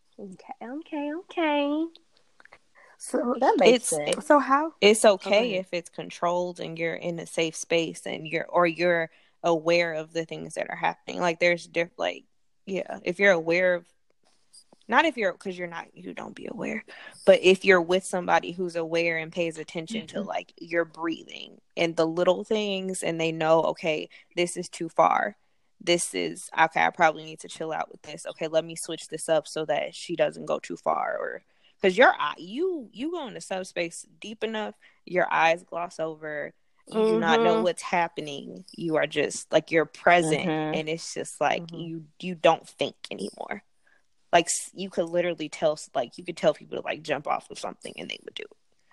Okay. So that makes sense. So how? It's okay if it's controlled and you're in a safe space and you're aware of the things that are happening. There's if you're aware of, not if you're, because you don't be aware, but if you're with somebody who's aware and pays attention to your breathing and the little things, and they know, okay, this is too far. This is, okay, I probably need to chill out with this. Okay, let me switch this up so that she doesn't go too far. Or, because you go into subspace deep enough, your eyes gloss over. You do not know what's happening. You are just, you're present. And it's just you don't think anymore. You could literally tell, you could tell people to jump off of something and they would do it.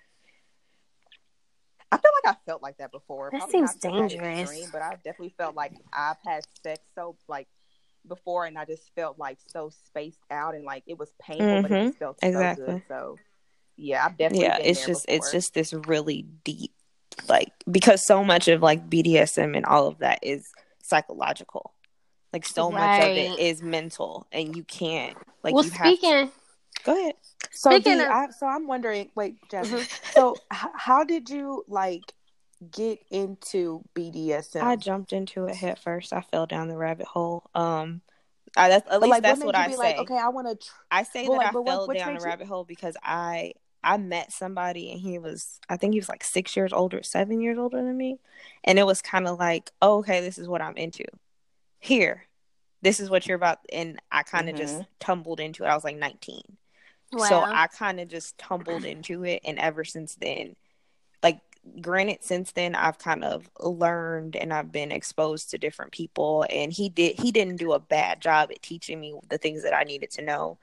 I feel like I felt like that before. That Probably seems not dangerous. that extreme, but I definitely felt like I've had sex before, and I just felt so spaced out and it was painful, but it just felt so good. So yeah, I've definitely been it's there just before. It's just this really deep, because so much of BDSM and all of that is psychological. So much of it is mental, and you can't go ahead. So I'm wondering, wait, Jasmine. So how did you get into BDSM? I jumped into it head first. I fell down the rabbit hole. That's what I say. Okay, I want to. I say that I fell down the rabbit hole because I met somebody and I think he was 7 years older than me, and it was kind of oh, okay, this is what I'm into. Here, this is what you're about, and I kind of just tumbled into it. I was 19. Wow. So I kind of just tumbled into it, and ever since then, granted, since then I've kind of learned and I've been exposed to different people, and he didn't do a bad job at teaching me the things that I needed to know.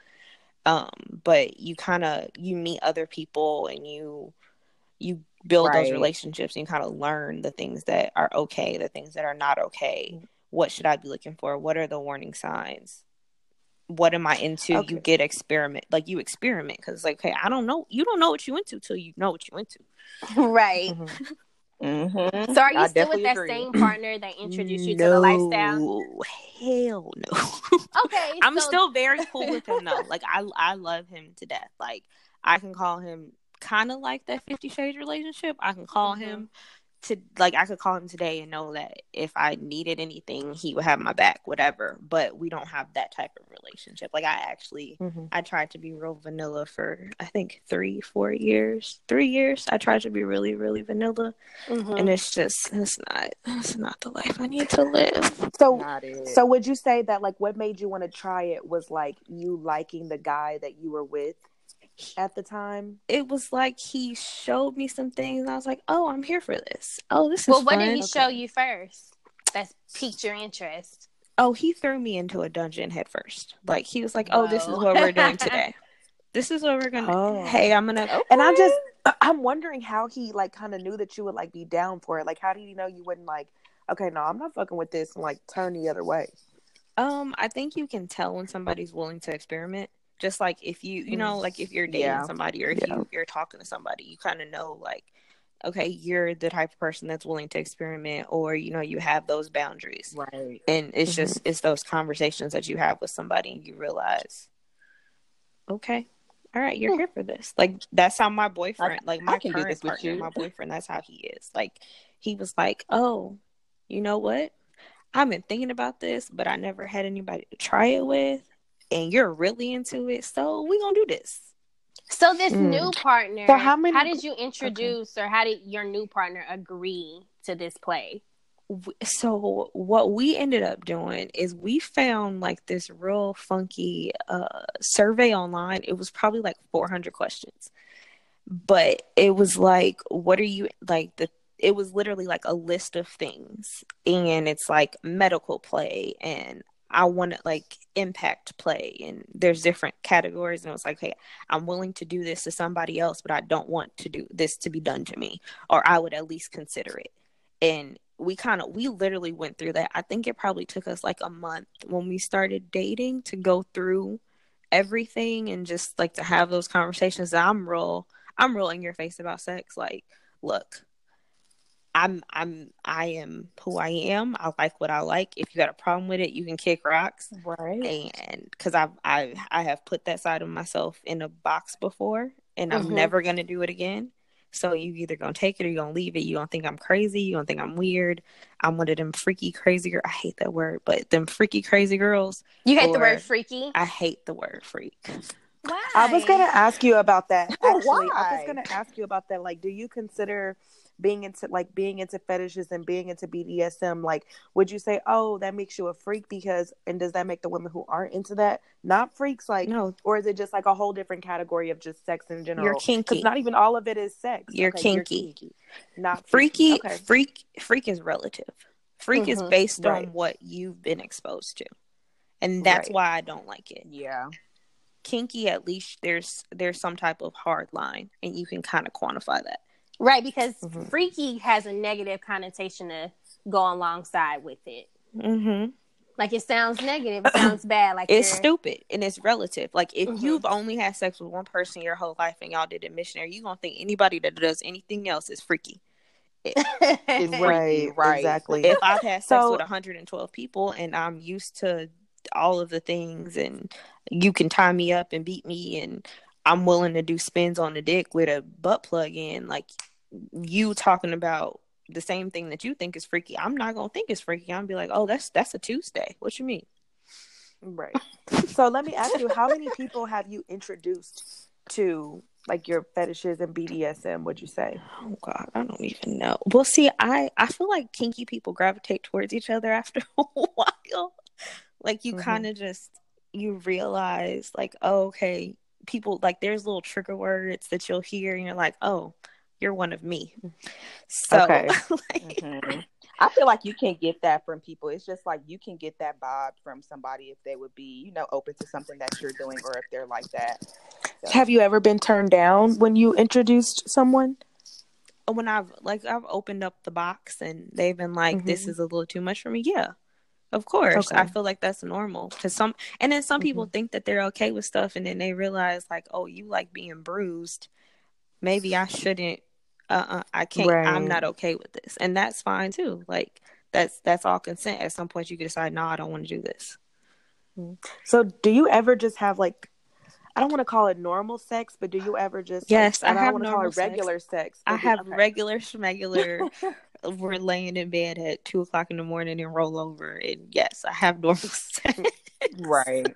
But you meet other people and you build those relationships, and you kind of learn the things that are okay, the things that are not okay. What should I be looking for? What are the warning signs? What am I into? Okay. You experiment because okay, I don't know. You don't know what you into till you know what you into. Right. So are you still with that same partner that introduced you to the lifestyle? Hell no. Okay. I'm still very cool with him though. I love him to death. I can call him kind of like that 50 Shades relationship. I can call him I could call him today and know that if I needed anything, he would have my back, whatever. But we don't have that type of relationship. I tried to be real vanilla for, I think, 3-4 years. 3 years. I tried to be really, really vanilla. And it's not the life I need to live. So would you say that, what made you want to try it was, you liking the guy that you were with at the time? It was he showed me some things and I was oh, I'm here for this. Oh, this is fun. What did he show you first that's piqued your interest? Oh, he threw me into a dungeon head first. He was oh, this is what we're doing today. This is what we're gonna hey, I'm gonna and I'm wondering how he kind of knew that you would be down for it. How did he know you wouldn't okay, no, I'm not fucking with this, and turn the other way? I think you can tell when somebody's willing to experiment. Just like if you know, like if you're dating somebody or if you're talking to somebody, you kind of know like, okay, you're the type of person that's willing to experiment, or, you know, you have those boundaries. Right. And it's just, it's those conversations that you have with somebody and you realize, okay, all right, you're here for this. Like, that's how my boyfriend, like my current partner, my boyfriend, that's how he is. Like, he was like, oh, you know what? I've been thinking about this, but I never had anybody to try it with. And you're really into it. So we gonna do this. So this new partner, so how did you introduce or how did your new partner agree to this play? So what we ended up doing is we found like this real funky survey online. It was probably like 400 questions, but it was like, what are you like it was literally like a list of things, and it's like medical play, and I want to like impact play, and there's different categories, and it was like, hey, I'm willing to do this to somebody else, but I don't want to do this to be done to me, or I would at least consider it. And we literally went through that. I think it probably took us like a month when we started dating to go through everything and just like to have those conversations. I'm real in your face about sex. Like, look, I am who I am. I like what I like. If you got a problem with it, you can kick rocks. Right. And because I have put that side of myself in a box before, and I'm never going to do it again. So you either going to take it or you're going to leave it. You don't think I'm crazy. You don't think I'm weird. I'm one of them freaky, crazy girls. I hate that word, but them freaky, crazy girls. You hate the word freaky? I hate the word freak. Why? I was going to ask you about that. Actually, Why? I was going to ask you about that. Like, do you consider being into fetishes and being into BDSM, like, would you say, oh, that makes you a freak and does that make the women who aren't into that not freaks? Like, no, or is it just like a whole different category of just sex in general? You're kinky. Because not even all of it is sex. You're kinky. Not freaky. Okay. Freak is relative. Freak is based on what you've been exposed to, and that's why I don't like it. Yeah. Kinky, at least there's some type of hard line, and you can kind of quantify that. Right, because freaky has a negative connotation to go alongside with it. Like, it sounds negative, it sounds bad. Like, it's stupid and it's relative. Like, if you've only had sex with one person your whole life and y'all did it missionary, you're gonna think anybody that does anything else is freaky. It's freaky, right? Exactly. If I've had sex with 112 people and I'm used to all of the things, and you can tie me up and beat me, and I'm willing to do spins on the dick with a butt plug in, like, you talking about the same thing that you think is freaky, I'm not gonna think it's freaky. I'm gonna be like, oh, that's a Tuesday. What you mean? Right. So let me ask you, how many people have you introduced to like your fetishes and BDSM, would you say? Oh God, I don't even know. Well, see, I feel like kinky people gravitate towards each other after a while. Like, you kind of just, you realize like, oh, okay, people, like, there's little trigger words that you'll hear and you're like, oh, you're one of me. So okay. I feel like you can get that from people. It's just like you can get that vibe from somebody if they would be, open to something that you're doing, or if they're like that. So. Have you ever been turned down when you introduced someone? When I've opened up the box and they've been like, this is a little too much for me. Yeah, of course. Okay. I feel like that's normal to some. And then some people think that they're okay with stuff, and then they realize like, oh, you like being bruised. Maybe I shouldn't. I can't. Right. I'm not okay with this, and that's fine too. Like, that's all consent. At some point, you can decide, no, I don't want to do this. So, do you ever just have like, I don't want to call it normal sex, but do you ever just? Yes, like, I don't want to call it regular sex. I have regular schmegular. We're laying in bed at 2:00 in the morning and roll over, and yes, I have normal sex. Right.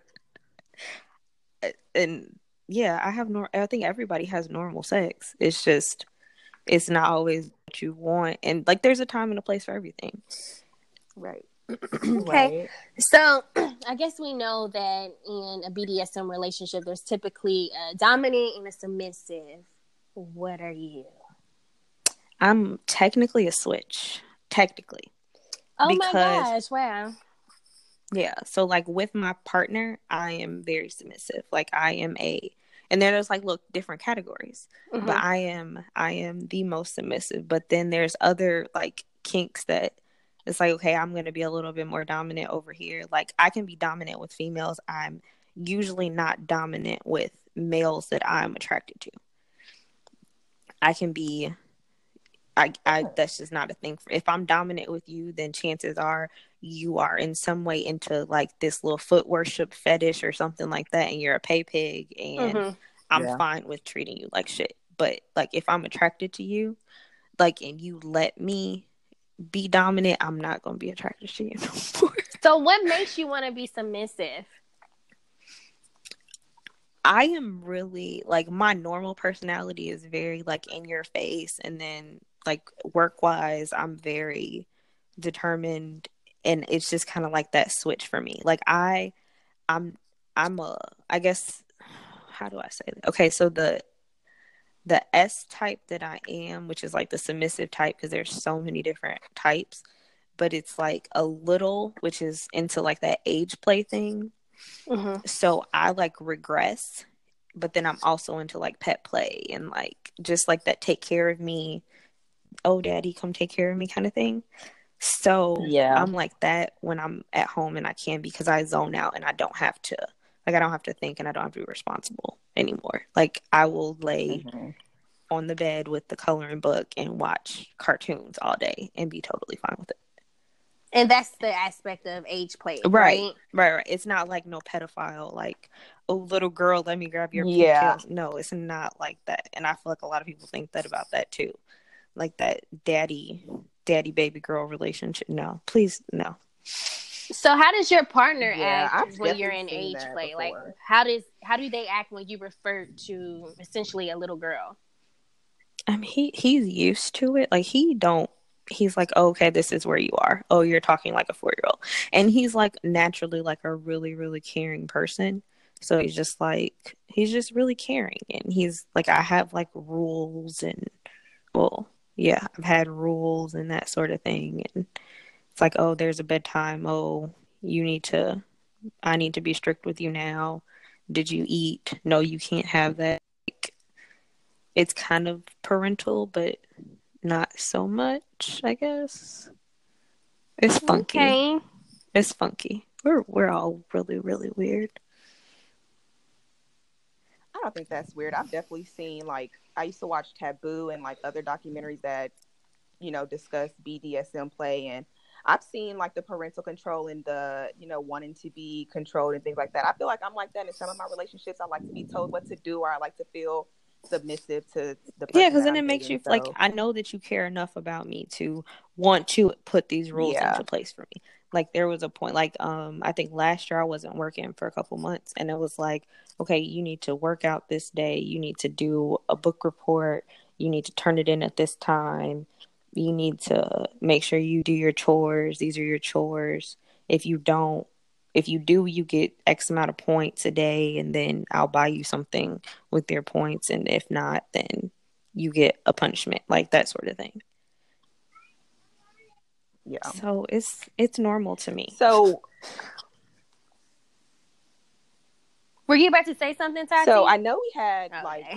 And yeah, I think everybody has normal sex. It's just, it's not always what you want, and like, there's a time and a place for everything. Right. Okay. So I guess we know that in a BDSM relationship, there's typically a dominant and a submissive. What are you? I'm technically a switch. Technically. Oh my gosh! Wow. Yeah. So like with my partner, I am very submissive. Like, I am and then there's like, look, different categories. But I am the most submissive. But then there's other like kinks that it's like, okay, I'm going to be a little bit more dominant over here. Like, I can be dominant with females. I'm usually not dominant with males that I'm attracted to. I can be, that's just not a thing. If I'm dominant with you, then chances are you are in some way into like this little foot worship fetish or something like that, and you're a pay pig, and I'm fine with treating you like shit. But like if I'm attracted to you, like, and you let me be dominant, I'm not gonna be attracted to you no more. So what makes you want to be submissive? I am really like, my normal personality is very like in your face, and then like work wise, I'm very determined, and it's just kind of like that switch for me. Like I'm a, I guess, how do I say that? Okay, so the S type that I am, which is like the submissive type, because there's so many different types, but it's like a little, which is into like that age play thing. So I like regress, but then I'm also into like pet play and like just like that take care of me, oh daddy come take care of me kind of thing. So I'm like that when I'm at home, and I can, because I zone out and I don't have to, like, I don't have to think, and I don't have to be responsible anymore. Like I will lay on the bed with the coloring book and watch cartoons all day and be totally fine with it. And that's the aspect of age play, right? It's not like no pedophile, like, oh little girl, let me grab your pigtails. No, it's not like that. And I feel like a lot of people think that about that too, like that daddy baby girl relationship. No, please, no. So how does your partner act when you're in age play? Before. Like how do they act when you refer to essentially a little girl? I mean, he's used to it. Like he's like, oh, okay, this is where you are. Oh, you're talking like a 4-year-old. And he's like naturally like a really, really caring person. So he's just really caring. And he's like, I have like rules, and well, yeah, I've had rules and that sort of thing. And it's like, oh, there's a bedtime. Oh, I need to be strict with you now. Did you eat? No, you can't have that. Like, it's kind of parental, but not so much, I guess. It's funky. Okay. It's funky. We're all really, really weird. I don't think that's weird. I've definitely seen, like, I used to watch Taboo and like other documentaries that, discuss BDSM play, and I've seen like the parental control and the, wanting to be controlled and things like that. I feel like I'm like that in some of my relationships. I like to be told what to do, or I like to feel submissive to the person. Yeah, because then it makes you like, I know that you care enough about me to want to put these rules into place for me. Like there was a point, like I think last year I wasn't working for a couple months, and it was like, okay, you need to work out this day, you need to do a book report, you need to turn it in at this time, you need to make sure you do your chores, these are your chores. If you do, you get X amount of points a day, and then I'll buy you something with your points. And if not, then you get a punishment, like that sort of thing. Yeah. So it's normal to me. So were you about to say something, Tati? So I know we had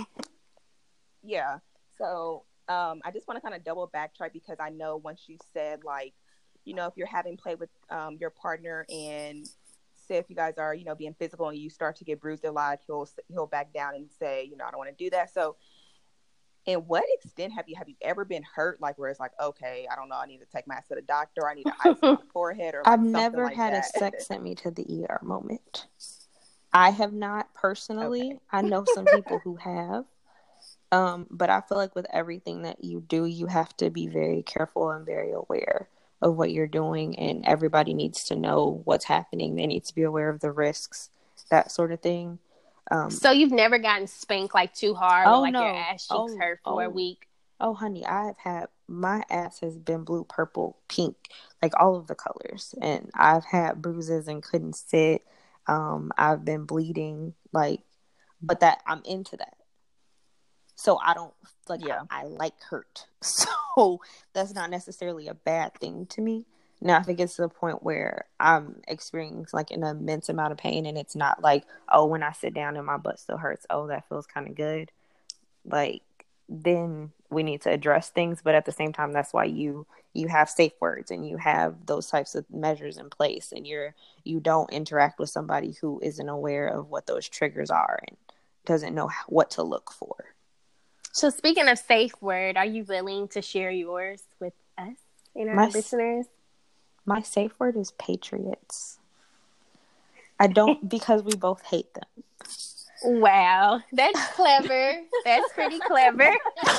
So I just want to kind of double backtrack, because I know once you said, like, if you're having play with your partner, and say if you guys are, being physical and you start to get bruised a lot, he'll back down and say, I don't want to do that. So in what extent have you ever been hurt, like where it's like, okay, I don't know, I need to take my ass to the doctor, I need to ice my forehead, or like I've never had a sex sent me to the ER moment. I have not personally. Okay. I know some people who have. But I feel like with everything that you do, you have to be very careful and very aware of what you're doing, and everybody needs to know what's happening. They need to be aware of the risks, that sort of thing. So you've never gotten spanked like too hard, or like your ass cheeks hurt for a week? Oh, honey, my ass has been blue, purple, pink, like all of the colors, and I've had bruises and couldn't sit. I've been bleeding, like, but that I'm into that. So I don't like, I like hurt. So that's not necessarily a bad thing to me. Now, if it gets to the point where I'm experiencing like an immense amount of pain, and it's not like, oh, when I sit down and my butt still hurts, oh, that feels kind of good. Like, then we need to address things, but at the same time, that's why you have safe words and you have those types of measures in place, and you don't interact with somebody who isn't aware of what those triggers are and doesn't know what to look for. So speaking of safe word, are you willing to share yours with us and our listeners? My safe word is patriots. I don't, because we both hate them. Wow, that's clever. That's pretty clever.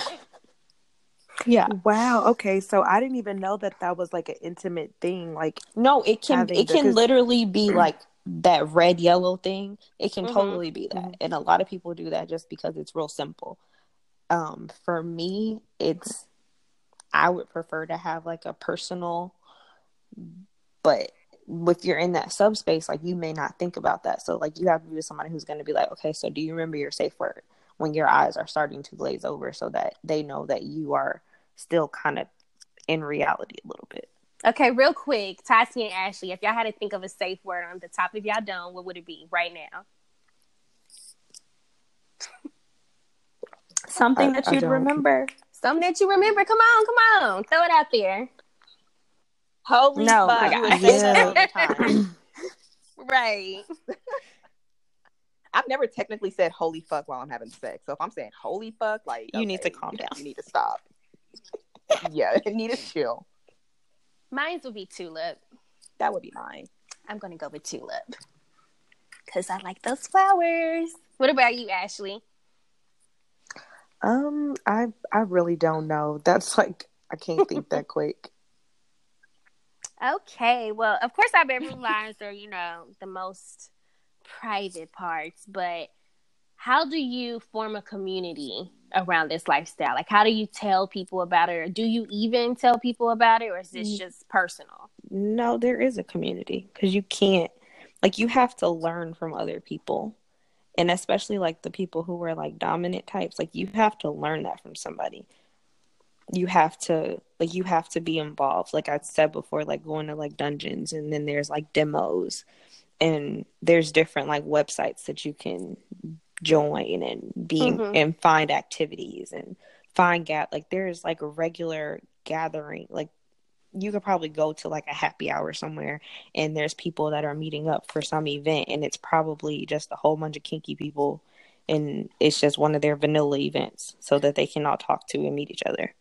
Yeah. Wow. Okay. So I didn't even know that was like an intimate thing. Like, no, it can literally be like that red yellow thing. It can totally be that, and a lot of people do that just because it's real simple. For me, I would prefer to have like a personal, but if you're in that subspace, like you may not think about that. So like you have to be with somebody who's going to be like, okay, so do you remember your safe word when your eyes are starting to glaze over, so that they know that you are still kind of in reality a little bit. Okay, real quick, Tati and Ashley, if y'all had to think of a safe word on the top of y'all dome, what would it be right now? Something that you'd remember. Something that you remember. Come on. Throw it out there. Holy fuck. You would say that all the time. Right. I've never technically said holy fuck while I'm having sex. So if I'm saying holy fuck, like you need to calm down. You need to stop. Yeah, you need to chill. Mine would be tulip. That would be mine. I'm gonna go with tulip because I like those flowers. What about you, Ashley? I really don't know. That's like, I can't think that quick. Okay, well, of course our bedroom lines are, the most private parts, but how do you form a community around this lifestyle? Like, how do you tell people about it, or do you even tell people about it, or is this just personal? No, there is a community, because you can't, like, you have to learn from other people, and especially like the people who are like dominant types, like you have to learn that from somebody. You have to be involved. Like I said before, like going to like dungeons, and then there's like demos, and there's different like websites that you can join and be and find activities and find like there's like a regular gathering. Like you could probably go to like a happy hour somewhere, and there's people that are meeting up for some event, and it's probably just a whole bunch of kinky people, and it's just one of their vanilla events so that they can all talk to and meet each other.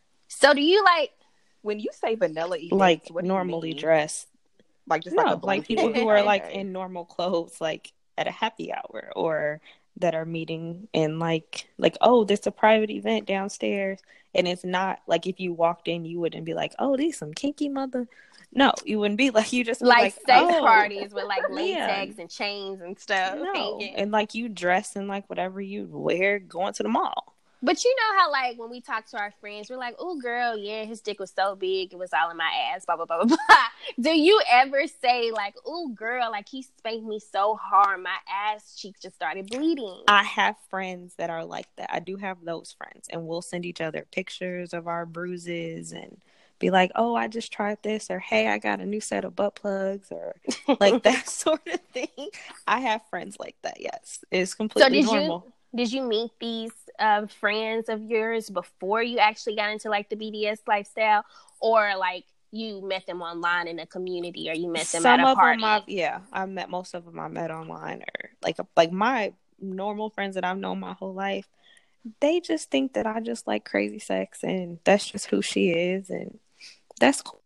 So do you like, when you say vanilla events, like what normally dressed? Like just like people who are like in normal clothes, like at a happy hour, or that are meeting in like, oh, there's a private event downstairs, and it's not like if you walked in, you wouldn't be like, oh, these some kinky mother. No, you wouldn't be like, you just like sex parties with like latex and chains and stuff. No, and like you dress in like whatever you wear going to the mall. But you know how, like, when we talk to our friends, we're like, oh, girl, yeah, his dick was so big, it was all in my ass, blah, blah, blah, blah, blah. Do you ever say, like, oh, girl, like, he spanked me so hard, my ass cheeks just started bleeding? I have friends that are like that. I do have those friends, and we'll send each other pictures of our bruises and be like, oh, I just tried this, or hey, I got a new set of butt plugs, or like that sort of thing. I have friends like that, yes. It's completely normal. Did you meet these friends of yours before you actually got into like the BDS lifestyle, or like you met them online in a community, or you met them at a party? I met most of them. I met online, or like my normal friends that I've known my whole life. They just think that I just like crazy sex, and that's just who she is, and that's cool.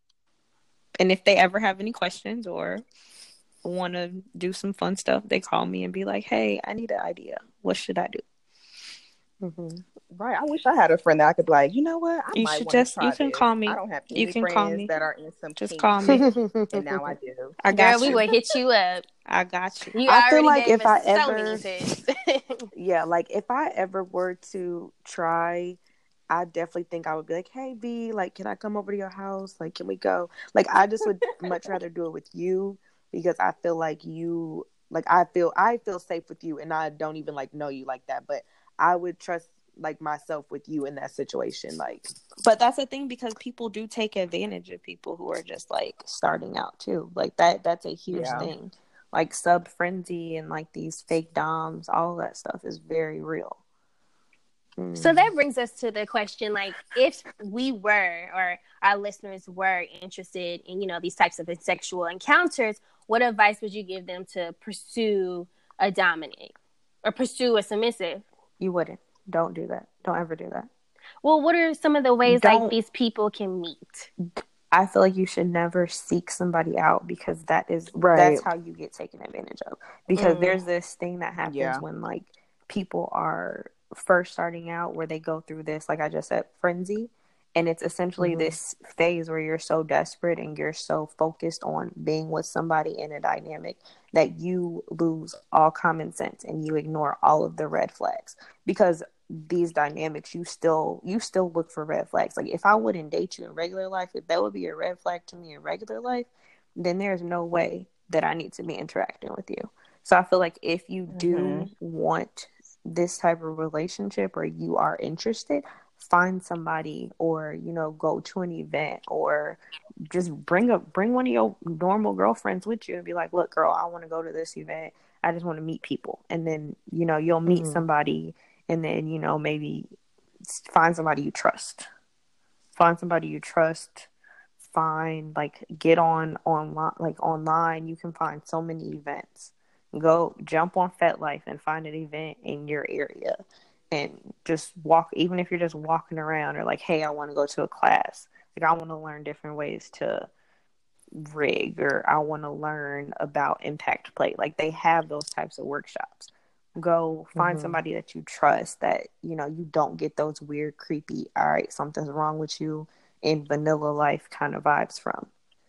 And if they ever have any questions or want to do some fun stuff, they call me and be like, hey, I need an idea. What should I do? Right. I wish I had a friend that I could be like, you know what? You can call me. I don't have any friends that are in some just call me. And now I do. I got you. We will hit you up. I got you. I feel like if I ever like if I ever were to try, I definitely think I would be like, hey B, like, can I come over to your house? Like, can we go? Like, I just would much rather do it with you, because I feel like you, like, I feel safe with you, and I don't even like know you like that, but I would trust like myself with you in that situation. Like, but that's the thing, because people do take advantage of people who are just like starting out too. Like that's a huge thing. Like sub frenzy and like these fake doms, all that stuff is very real. So that brings us to the question, like, if we were, or our listeners were interested in, you know, these types of sexual encounters, what advice would you give them to pursue a dominant or pursue a submissive? You wouldn't. Don't do that. Don't ever do that. Well, what are some of the ways like these people can meet? I feel like you should never seek somebody out, because that's how you get taken advantage of. Because there's this thing that happens when like people are first starting out, where they go through this, like I just said, frenzy. And it's essentially this phase where you're so desperate and you're so focused on being with somebody in a dynamic that you lose all common sense and you ignore all of the red flags. Because these dynamics, you still look for red flags. Like, if I wouldn't date you in regular life, if that would be a red flag to me in regular life, then there's no way that I need to be interacting with you. So I feel like if you do want this type of relationship, or you are interested, find somebody, or, you know, go to an event, or just bring one of your normal girlfriends with you and be like, look, girl, I want to go to this event. I just want to meet people. And then, you know, you'll meet somebody, and then, you know, maybe find somebody you trust. Get online. You can find so many events. Go jump on FetLife and find an event in your area, and just walk. Even if you're just walking around, or like, hey, I want to go to a class. Like, I want to learn different ways to rig, or I want to learn about impact play. Like, they have those types of workshops. Go find somebody that you trust, that, you know, you don't get those weird, creepy, all right, something's wrong with you in vanilla life kind of vibes from.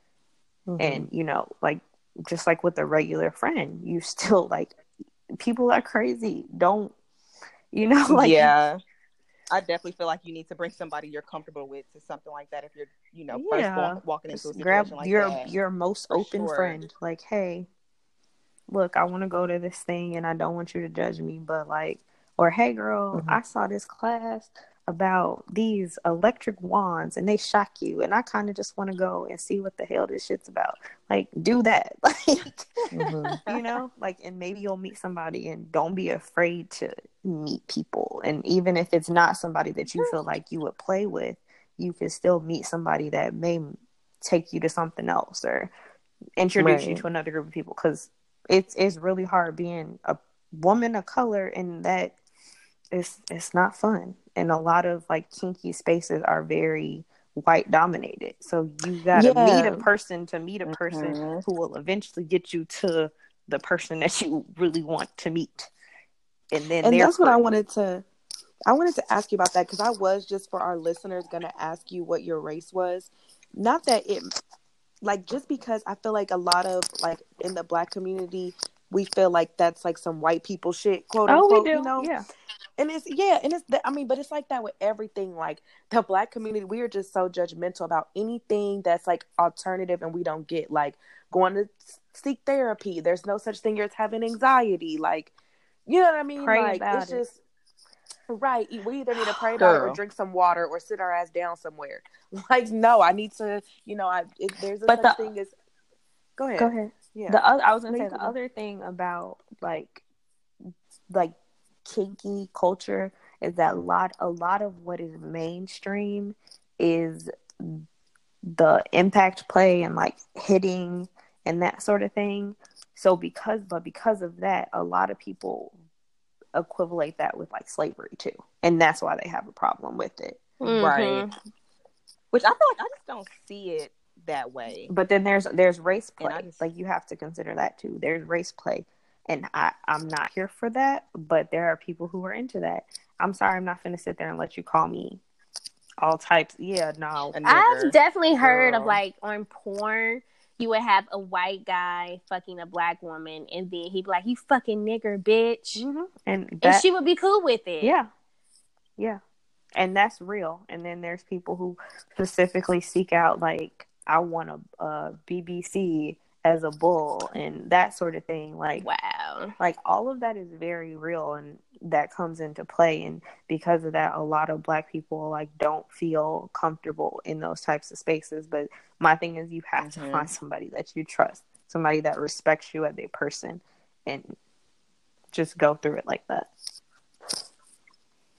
And, you know, like, just like with a regular friend, you still, like, people are crazy. Don't, you know, like, I definitely feel like you need to bring somebody you're comfortable with to something like that. If you're, you know, first walking into a situation grab like your most open friend. Like, hey, look, I want to go to this thing, and I don't want you to judge me, but like, or hey, girl, I saw this class about these electric wands, and they shock you, and I kind of just want to go and see what the hell this shit's about. Like, do that. Like, you know, like, and maybe you'll meet somebody, and don't be afraid to meet people. And even if it's not somebody that you feel like you would play with, you can still meet somebody that may take you to something else, or introduce you to another group of people. Because it's really hard being a woman of color, and that it's not fun. And a lot of like kinky spaces are very white dominated. So you gotta meet a person to meet a person who will eventually get you to the person that you really want to meet. And that's what I wanted to ask you about that, because I was, just for our listeners, gonna ask you what your race was. Not that it, like, just because I feel like a lot of, like, in the Black community, we feel like that's like some white people shit, quote unquote. We do. You know? Yeah. And but it's like that with everything. Like, the Black community, we are just so judgmental about anything that's like alternative, and we don't get, like, going to seek therapy. There's no such thing as having anxiety. Like, you know what I mean? Pray like, about it's it. just right. We either need to pray about it, or drink some water, or sit our ass down somewhere. Like, no, I need to, you know, there's a such thing as. Go ahead. Yeah. I was gonna say the other thing about like kinky culture is that a lot of what is mainstream is the impact play and like hitting and that sort of thing. So because of that, a lot of people equivalate that with like slavery too, and that's why they have a problem with it. Right. Which I feel like I just don't see it that way. But then there's race play. Like, you have to consider that too. There's race play, and I'm not here for that, but there are people who are into that. I'm sorry, I'm not finna sit there and let you call me all types. Yeah, no. I've definitely heard of, like, on porn, you would have a white guy fucking a Black woman, and then he'd be like, "You fucking nigger, bitch," and she would be cool with it. Yeah, and that's real. And then there's people who specifically seek out, like, I want a BBC as a bull and that sort of thing. Like, wow, like, all of that is very real, and that comes into play. And because of that, a lot of Black people, like, don't feel comfortable in those types of spaces. But my thing is, you have to find somebody that you trust, somebody that respects you as a person, and just go through it like that.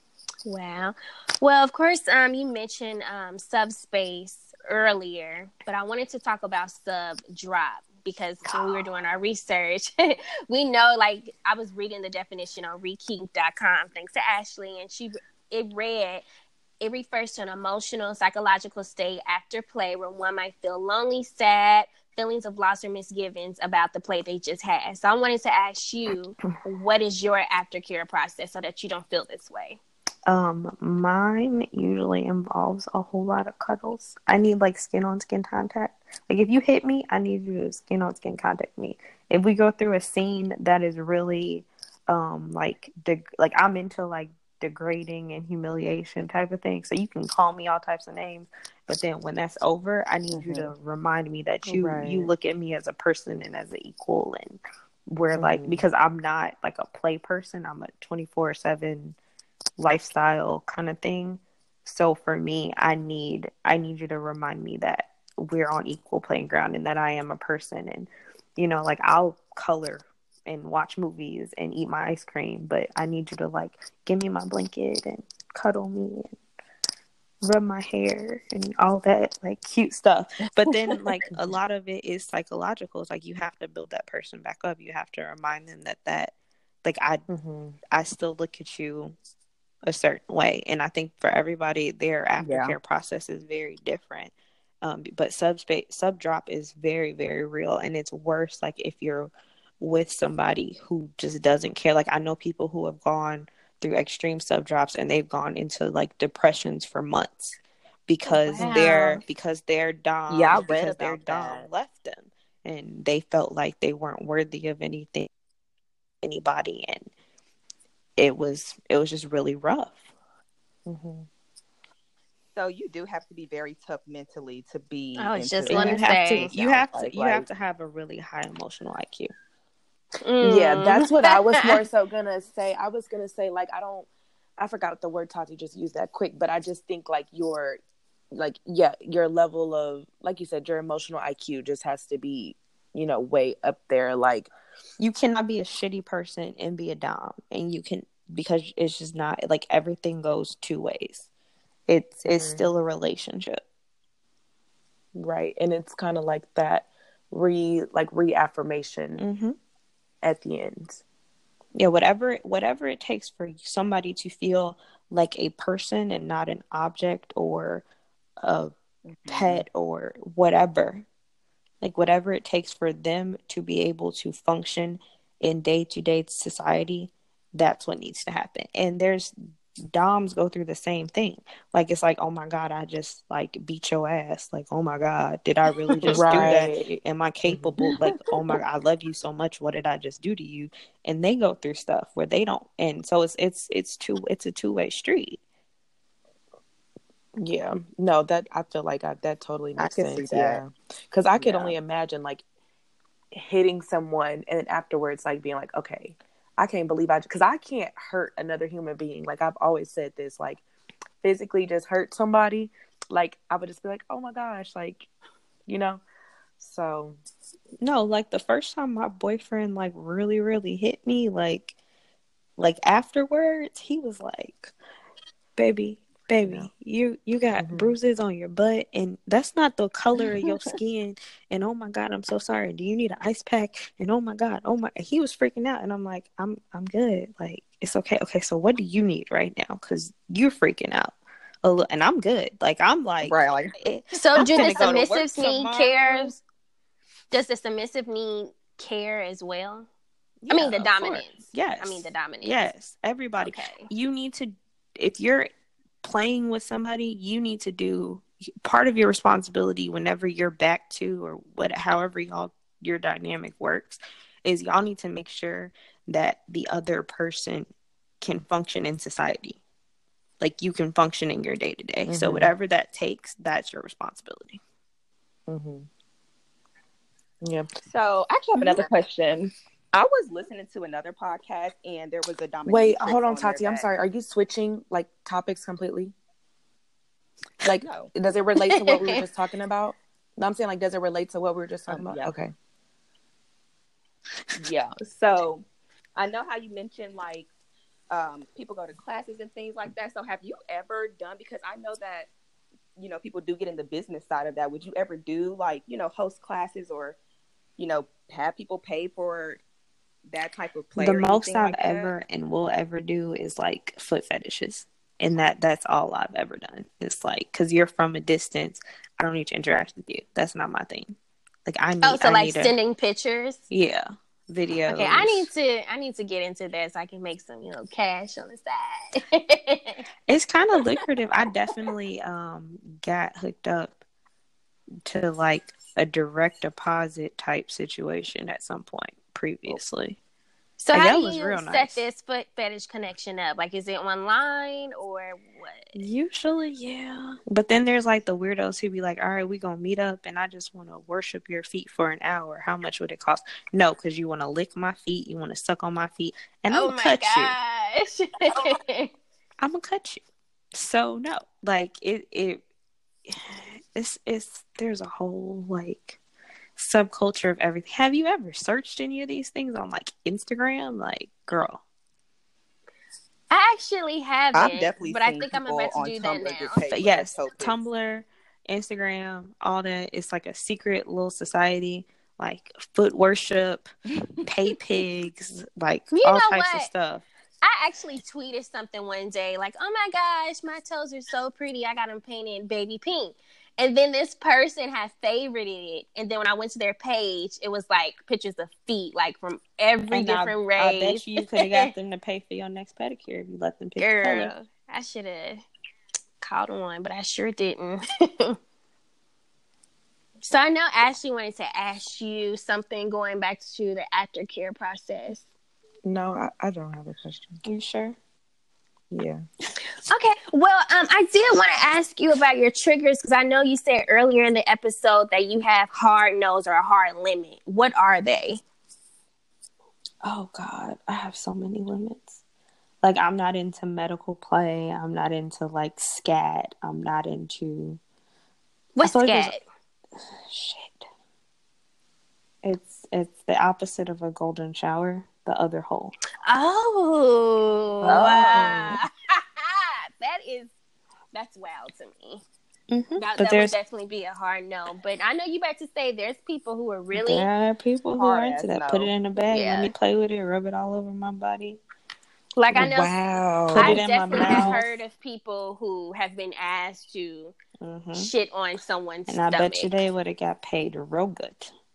Wow. Well, of course, you mentioned subspace earlier, but I wanted to talk about sub drop because when we were doing our research, we know, like, I was reading the definition on rekink.com, thanks to Ashley, and it refers to an emotional, psychological state after play where one might feel lonely, sad, feelings of loss or misgivings about the play they just had. So I wanted to ask you, what is your aftercare process so that you don't feel this way? Mine usually involves a whole lot of cuddles. I need like skin on skin contact. Like if you hit me, I need you to skin on skin contact me. If we go through a scene that is really, like I'm into like degrading and humiliation type of thing. So you can call me all types of names, but then when that's over, I need you to remind me that you look at me as a person and as an equal, and we're like, because I'm not like a play person, I'm a 24/7 lifestyle kind of thing. So for me, I need you to remind me that we're on equal playing ground and that I am a person. And like I'll color and watch movies and eat my ice cream, but I need you to like give me my blanket and cuddle me and rub my hair and all that like cute stuff. But then like a lot of it is psychological. It's like you have to build that person back up. You have to remind them that like I still look at you a certain way. And I think for everybody, their aftercare process is very different. But sub drop is very, very real. And it's worse like if you're with somebody who just doesn't care. Like I know people who have gone through extreme sub drops and they've gone into like depressions for months because their dom left them and they felt like they weren't worthy of anybody, and it was just really rough. So you do have to be very tough mentally to be. I was just going to say you have to have a really high emotional IQ. Yeah, that's what I was more so gonna say. I was gonna say like I forgot the word Tati just used that quick, but I just think like your level of, like you said, your emotional IQ just has to be way up there. Like you cannot be a shitty person and be a dom, and you can, because it's just not like everything goes two ways. It's still a relationship, right? And it's kind of like that reaffirmation at the end. Yeah, whatever it takes for somebody to feel like a person and not an object or a pet or whatever. Like whatever it takes for them to be able to function in day-to-day society, that's what needs to happen. And there's doms go through the same thing. Like it's like, oh my God, I just like beat your ass. Like, oh my God, did I really just do that? Am I capable? Like, oh my God, I love you so much. What did I just do to you? And they go through stuff where they don't. And so it's a two-way street. Yeah, no, that I feel like that totally makes sense. Yeah, because I could only imagine like hitting someone and then afterwards like being like, okay, I can't believe because I can't hurt another human being. Like I've always said this, like physically just hurt somebody. Like I would just be like, oh my gosh, like, so. No, like the first time my boyfriend like really, really hit me, like afterwards, he was like, baby, you got bruises on your butt, and that's not the color of your skin, and oh my God, I'm so sorry, do you need an ice pack? And oh my God, he was freaking out, and I'm like, I'm good, like it's okay. So what do you need right now, because you're freaking out a little, and I'm good, like I'm like, right, like so do the submissives need care? Does the submissive need care as well? Yeah, I mean the dominance. Yes. I mean the dominance. Yes, everybody. Okay. You need to, if you're playing with somebody, you need to do part of your responsibility whenever you're back to, or however your dynamic works, is y'all need to make sure that the other person can function in society. Like you can function in your day to day. So whatever that takes, that's your responsibility. Yeah. So I actually have another question. I was listening to another podcast and there was a dominatrix. Wait, hold on, Tati. I'm sorry. Are you switching like topics completely? Like, no. Does it relate to what we were just talking about? No, I'm saying like, does it relate to what we were just talking about? Yeah. Okay. Yeah. So I know how you mentioned like people go to classes and things like that. So have you ever done, because I know that, you know, people do get in the business side of that. Would you ever do like, you know, host classes or, you know, have people pay for that type of play? The or most anything I've like ever and will ever do is like foot fetishes. And that's all I've ever done. It's like, because you're from a distance, I don't need to interact with you. That's not my thing. Like sending pictures. Yeah, videos. Okay, I need to get into that so I can make some, you know, cash on the side. It's kind of lucrative. I definitely got hooked up to like a direct deposit type situation at some point previously. So like, how do you set this foot fetish connection up? Like, is it online or what? Usually, yeah. But then there's like the weirdos who be like, all right, we gonna meet up and I just want to worship your feet for an hour. How much would it cost? No, because you want to lick my feet. You want to suck on my feet. And I'm going to cut you. I'm going to cut you. So, no. Like, it's there's a whole, like, subculture of everything. Have you ever searched any of these things on like Instagram? Like, girl, I actually haven't. I've definitely but I think I'm about to do that now. But yes, Tumblr, Instagram, all that. It's like a secret little society, like foot worship, pay pigs, like all types of stuff. I actually tweeted something one day like, oh my gosh, my toes are so pretty. I got them painted baby pink. And then this person had favorited it. And then when I went to their page, it was like pictures of feet, like from every different race. I bet you could have got them to pay for your next pedicure if you let them pick the color. I should have called one, but I sure didn't. So I know Ashley wanted to ask you something going back to the aftercare process. No, I don't have a question. Are you sure? Yeah. Okay. Well, I did want to ask you about your triggers because I know you said earlier in the episode that you have hard nose or a hard limit. What are they? Oh God, I have so many limits. Like, I'm not into medical play. I'm not into like scat. I'm not into. What's scat? Shit. It's the opposite of a golden shower. The other hole. Oh. Wow. That's wild to me. Mm-hmm. That would definitely be a hard no. But I know you about to say there's people who are really. There are people who are into that. No. Put it in a bag. Yeah. Let me play with it. Rub it all over my body. Like I know. Wow. I definitely have heard of people who have been asked to shit on someone's stomach. And I bet you they would have got paid real good.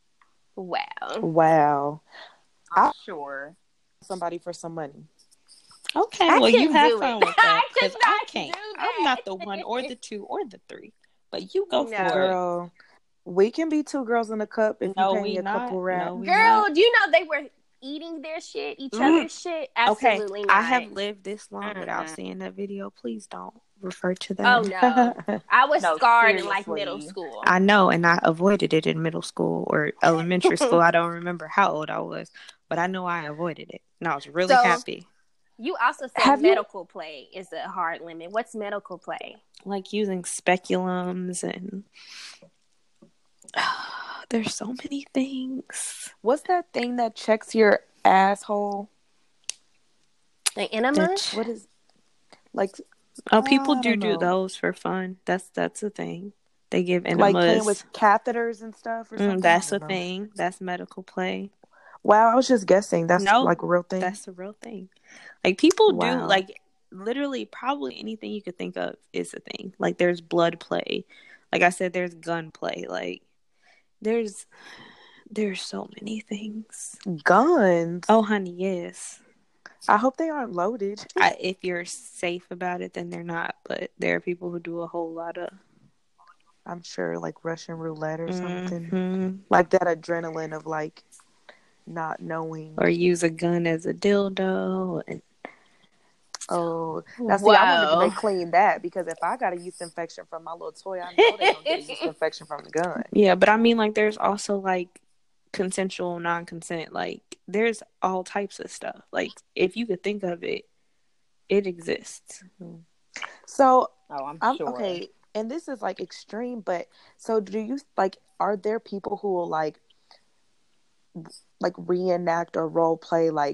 Wow. I'm sure somebody for some money. Okay, well, you have fun with that because I can't. I'm not the one or the two or the three, but you go for it. Girl, we can be two girls in a cup if you pay me a couple racks. Girl, do you know they were eating their shit, each other's shit? Absolutely not. I have lived this long without seeing that video. Please don't refer to that. Oh, no. I was scarred in like middle school. I know, and I avoided it in middle school or elementary school. I don't remember how old I was, but I know I avoided it, and I was really happy. You also said medical play is a hard limit. What's medical play? Like using speculums and there's so many things. What's that thing that checks your asshole? An enema? What is like? Oh, people do those for fun. That's a thing. They give enemas. Like playing with catheters and stuff or something? That's a thing. That's medical play. Wow, I was just guessing. That's like a real thing? That's a real thing. Like, people do, like, literally probably anything you could think of is a thing. Like, there's blood play. Like I said, there's gun play. Like, there's so many things. Guns? Oh, honey, yes. I hope they aren't loaded. If you're safe about it, then they're not. But there are people who do a whole lot of... I'm sure, like, Russian roulette or something. Like that adrenaline of, like, not knowing. Or use a gun as a dildo. And... Oh, now see, I wanted to clean that because if I got a yeast infection from my little toy, I know they're gonna get a yeast infection from the gun. Yeah, but I mean, like, there's also like consensual, non-consent. Like, there's all types of stuff. Like, if you could think of it, it exists. So, I'm sure. Okay, and this is like extreme, but so do you like? Are there people who will like reenact or role play like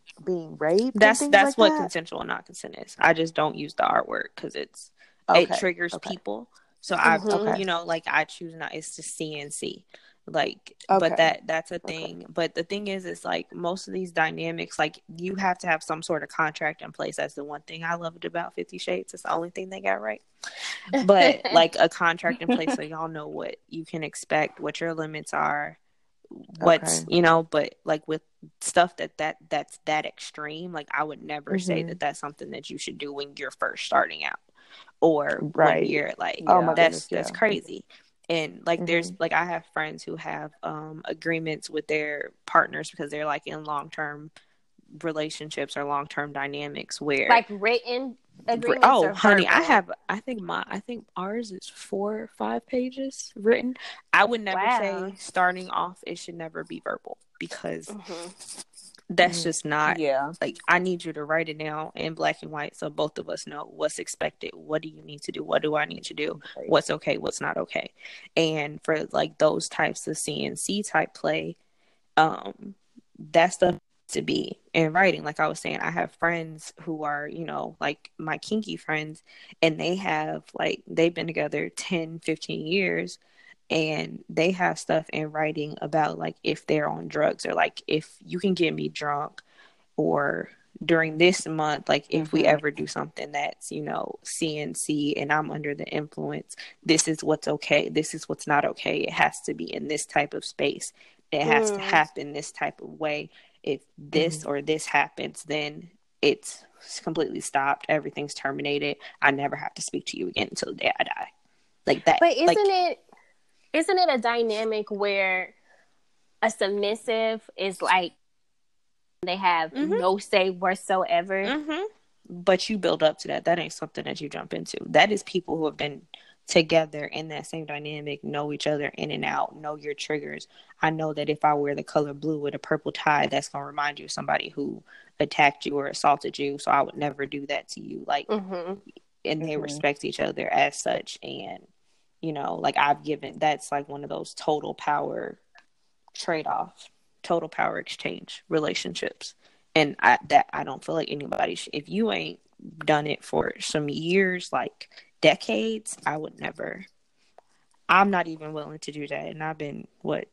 being raped and That's things like what that? consensual and not consent is. I just don't use the R word because it triggers people. So Okay. like I choose not. It's just CNC. Like, Okay. but that's a thing. But the thing is like most of these dynamics, like you have to have some sort of contract in place. That's the one thing I loved about 50 Shades. It's the only thing they got right. But like a contract in place so y'all know what you can expect, what your limits are, what's but like with stuff that's that extreme, like I would never say that that's something that you should do when you're first starting out or when you're like that's crazy. And like there's like I have friends who have agreements with their partners because they're like in long-term relationships or long-term dynamics where like written agreements. Oh, honey, I think ours is 4 or 5 pages written. I would never say starting off it should never be verbal because that's just not like I need you to write it down in black and white so both of us know what's expected. What do you need to do? What do I need to do? What's okay? What's not okay? And for like those types of CNC type play, that stuff to be in writing. Like I was saying, I have friends who are, like my kinky friends, and they have like they've been together 10, 15 years and they have stuff in writing about like if they're on drugs or like if you can get me drunk or during this month, like if we ever do something that's, CNC and I'm under the influence, this is what's okay. This is what's not okay. It has to be in this type of space. It has to happen this type of way. If this or this happens, then it's completely stopped. Everything's terminated. I never have to speak to you again until the day I die. Like that. But isn't it a dynamic where a submissive is like they have no say whatsoever? But you build up to that. That ain't something that you jump into. That is people who have been together in that same dynamic, know each other in and out, know your triggers. I know that if I wear the color blue with a purple tie, that's going to remind you of somebody who attacked you or assaulted you. So I would never do that to you. Like, and they respect each other as such. And, like that's like one of those total power trade-off, total power exchange relationships. And I don't feel like anybody if you ain't done it for some years, like decades, I would never. I'm not even willing to do that. And I've been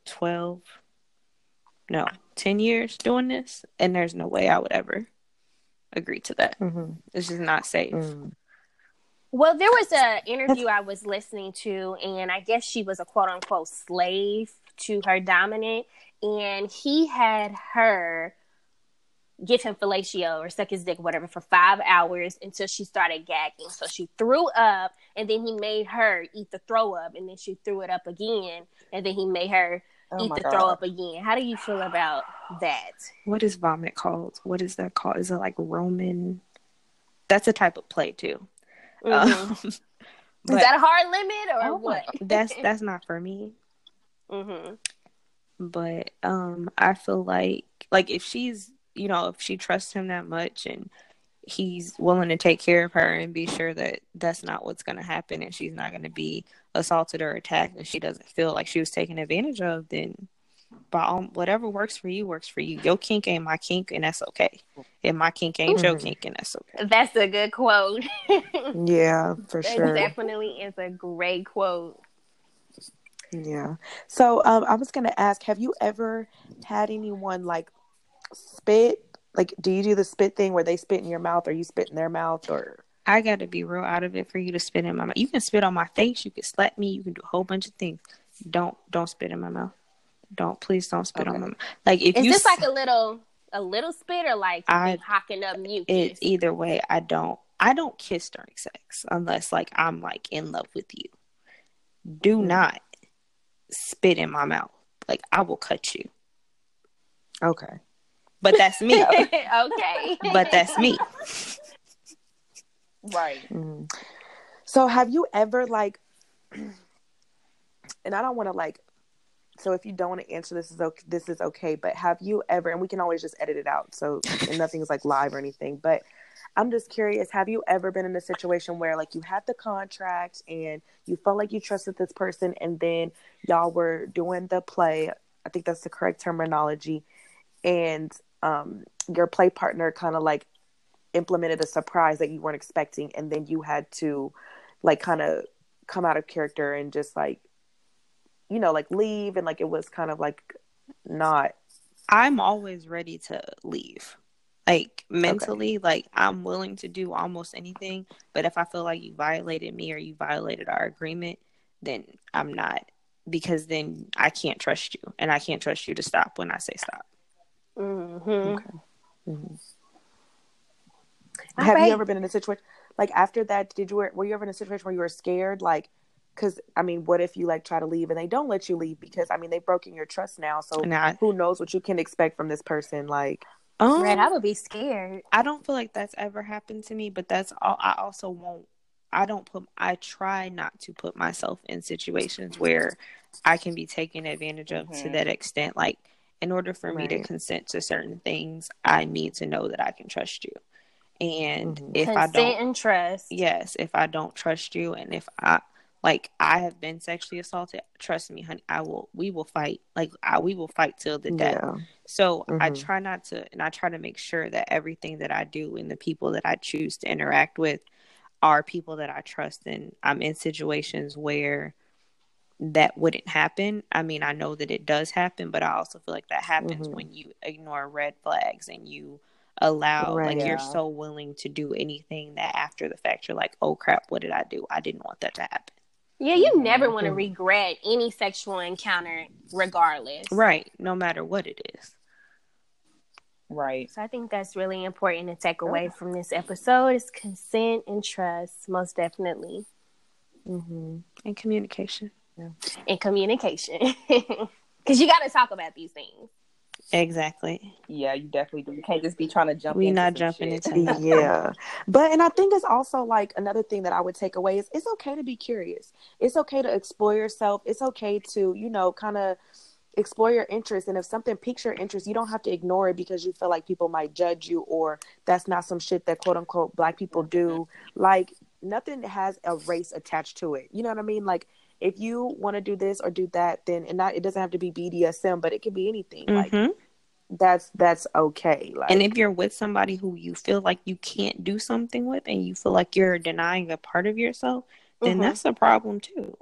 10 years doing this, and there's no way I would ever agree to that. It's just not safe. Well, there was an interview I was listening to, and I guess she was a quote unquote slave to her dominant, and he had her give him fellatio or suck his dick or whatever for 5 hours until she started gagging. So she threw up, and then he made her eat the throw up, and then she threw it up again, and then he made her eat the throw up again. How do you feel about that? What is vomit called? What is that called? Is it like Roman? That's a type of play too. Is that a hard limit or what? That's not for me. But I feel like if she's if she trusts him that much and he's willing to take care of her and be sure that that's not what's going to happen and she's not going to be assaulted or attacked and she doesn't feel like she was taken advantage of, then whatever works for you works for you. Your kink ain't my kink, and that's okay. And my kink ain't your kink, and that's okay. That's a good quote. Yeah, for sure. It definitely is a great quote. Yeah. So I was going to ask, have you ever had anyone like spit? Like, do you do the spit thing where they spit in your mouth or you spit in their mouth? Or I got to be real out of it for you to spit in my mouth. You can spit on my face. You can slap me. You can do a whole bunch of things. Don't spit in my mouth. Please don't spit on my mouth. Like if is you this like a little spit or like hocking up mucus? Either way, I don't kiss during sex unless like I'm like in love with you. Do not spit in my mouth. Like I will cut you. Okay. But that's me. Okay. But that's me. Right. So have you ever like, and I don't want to like, so if you don't want to answer this is okay, but have you ever, and we can always just edit it out, so and nothing's like live or anything, but I'm just curious, have you ever been in a situation where like you had the contract and you felt like you trusted this person and then y'all were doing the play, I think that's the correct terminology, and your play partner kind of like implemented a surprise that you weren't expecting, and then you had to like kind of come out of character and just like, you know, like leave, and like it was kind of like not. I'm always ready to leave. Like mentally, like I'm willing to do almost anything, but if I feel like you violated me or you violated our agreement, then I'm not, because then I can't trust you, and I can't trust you to stop when I say stop. Mm-hmm. Okay. Mm-hmm. Have you ever been in a situation like after that? Were you ever in a situation where you were scared? Like, because I mean, what if you like try to leave and they don't let you leave? Because I mean, they've broken your trust now, so who knows what you can expect from this person? Like, Red, I would be scared. I don't feel like that's ever happened to me, but that's all. I also won't. I try not to put myself in situations where I can be taken advantage of to that extent. Like, in order for me to consent to certain things, I need to know that I can trust you. And if I don't, consent and trust. Yes, if I don't trust you, and if I have been sexually assaulted, trust me, honey, we will fight. Like, we will fight till the death. Yeah. So I try not to, and I try to make sure that everything that I do and the people that I choose to interact with are people that I trust. And I'm in situations where that wouldn't happen. I mean, I know that it does happen, but I also feel like that happens when you ignore red flags and you allow, you're so willing to do anything that after the fact you're like, oh crap, what did I do? I didn't want that to happen. Yeah, you never want to regret any sexual encounter regardless. Right, no matter what it is. Right. So I think that's really important to take away from this episode is consent and trust, most definitely. And communication. Yeah. And communication. Because you got to talk about these things. Exactly. Yeah, you definitely do. You can't just be trying to jump. We're not jumping into yeah. But and I think it's also like another thing that I would take away is it's okay to be curious. It's okay to explore yourself. It's okay to, you know, kind of explore your interests. And if something piques your interest, you don't have to ignore it because you feel like people might judge you or that's not some shit that quote unquote Black people do. Like nothing has a race attached to it. You know what I mean? Like if you want to do this or do that, then it doesn't have to be BDSM, but it could be anything. Like that's okay. Like, and if you're with somebody who you feel like you can't do something with and you feel like you're denying a part of yourself, then that's a problem too.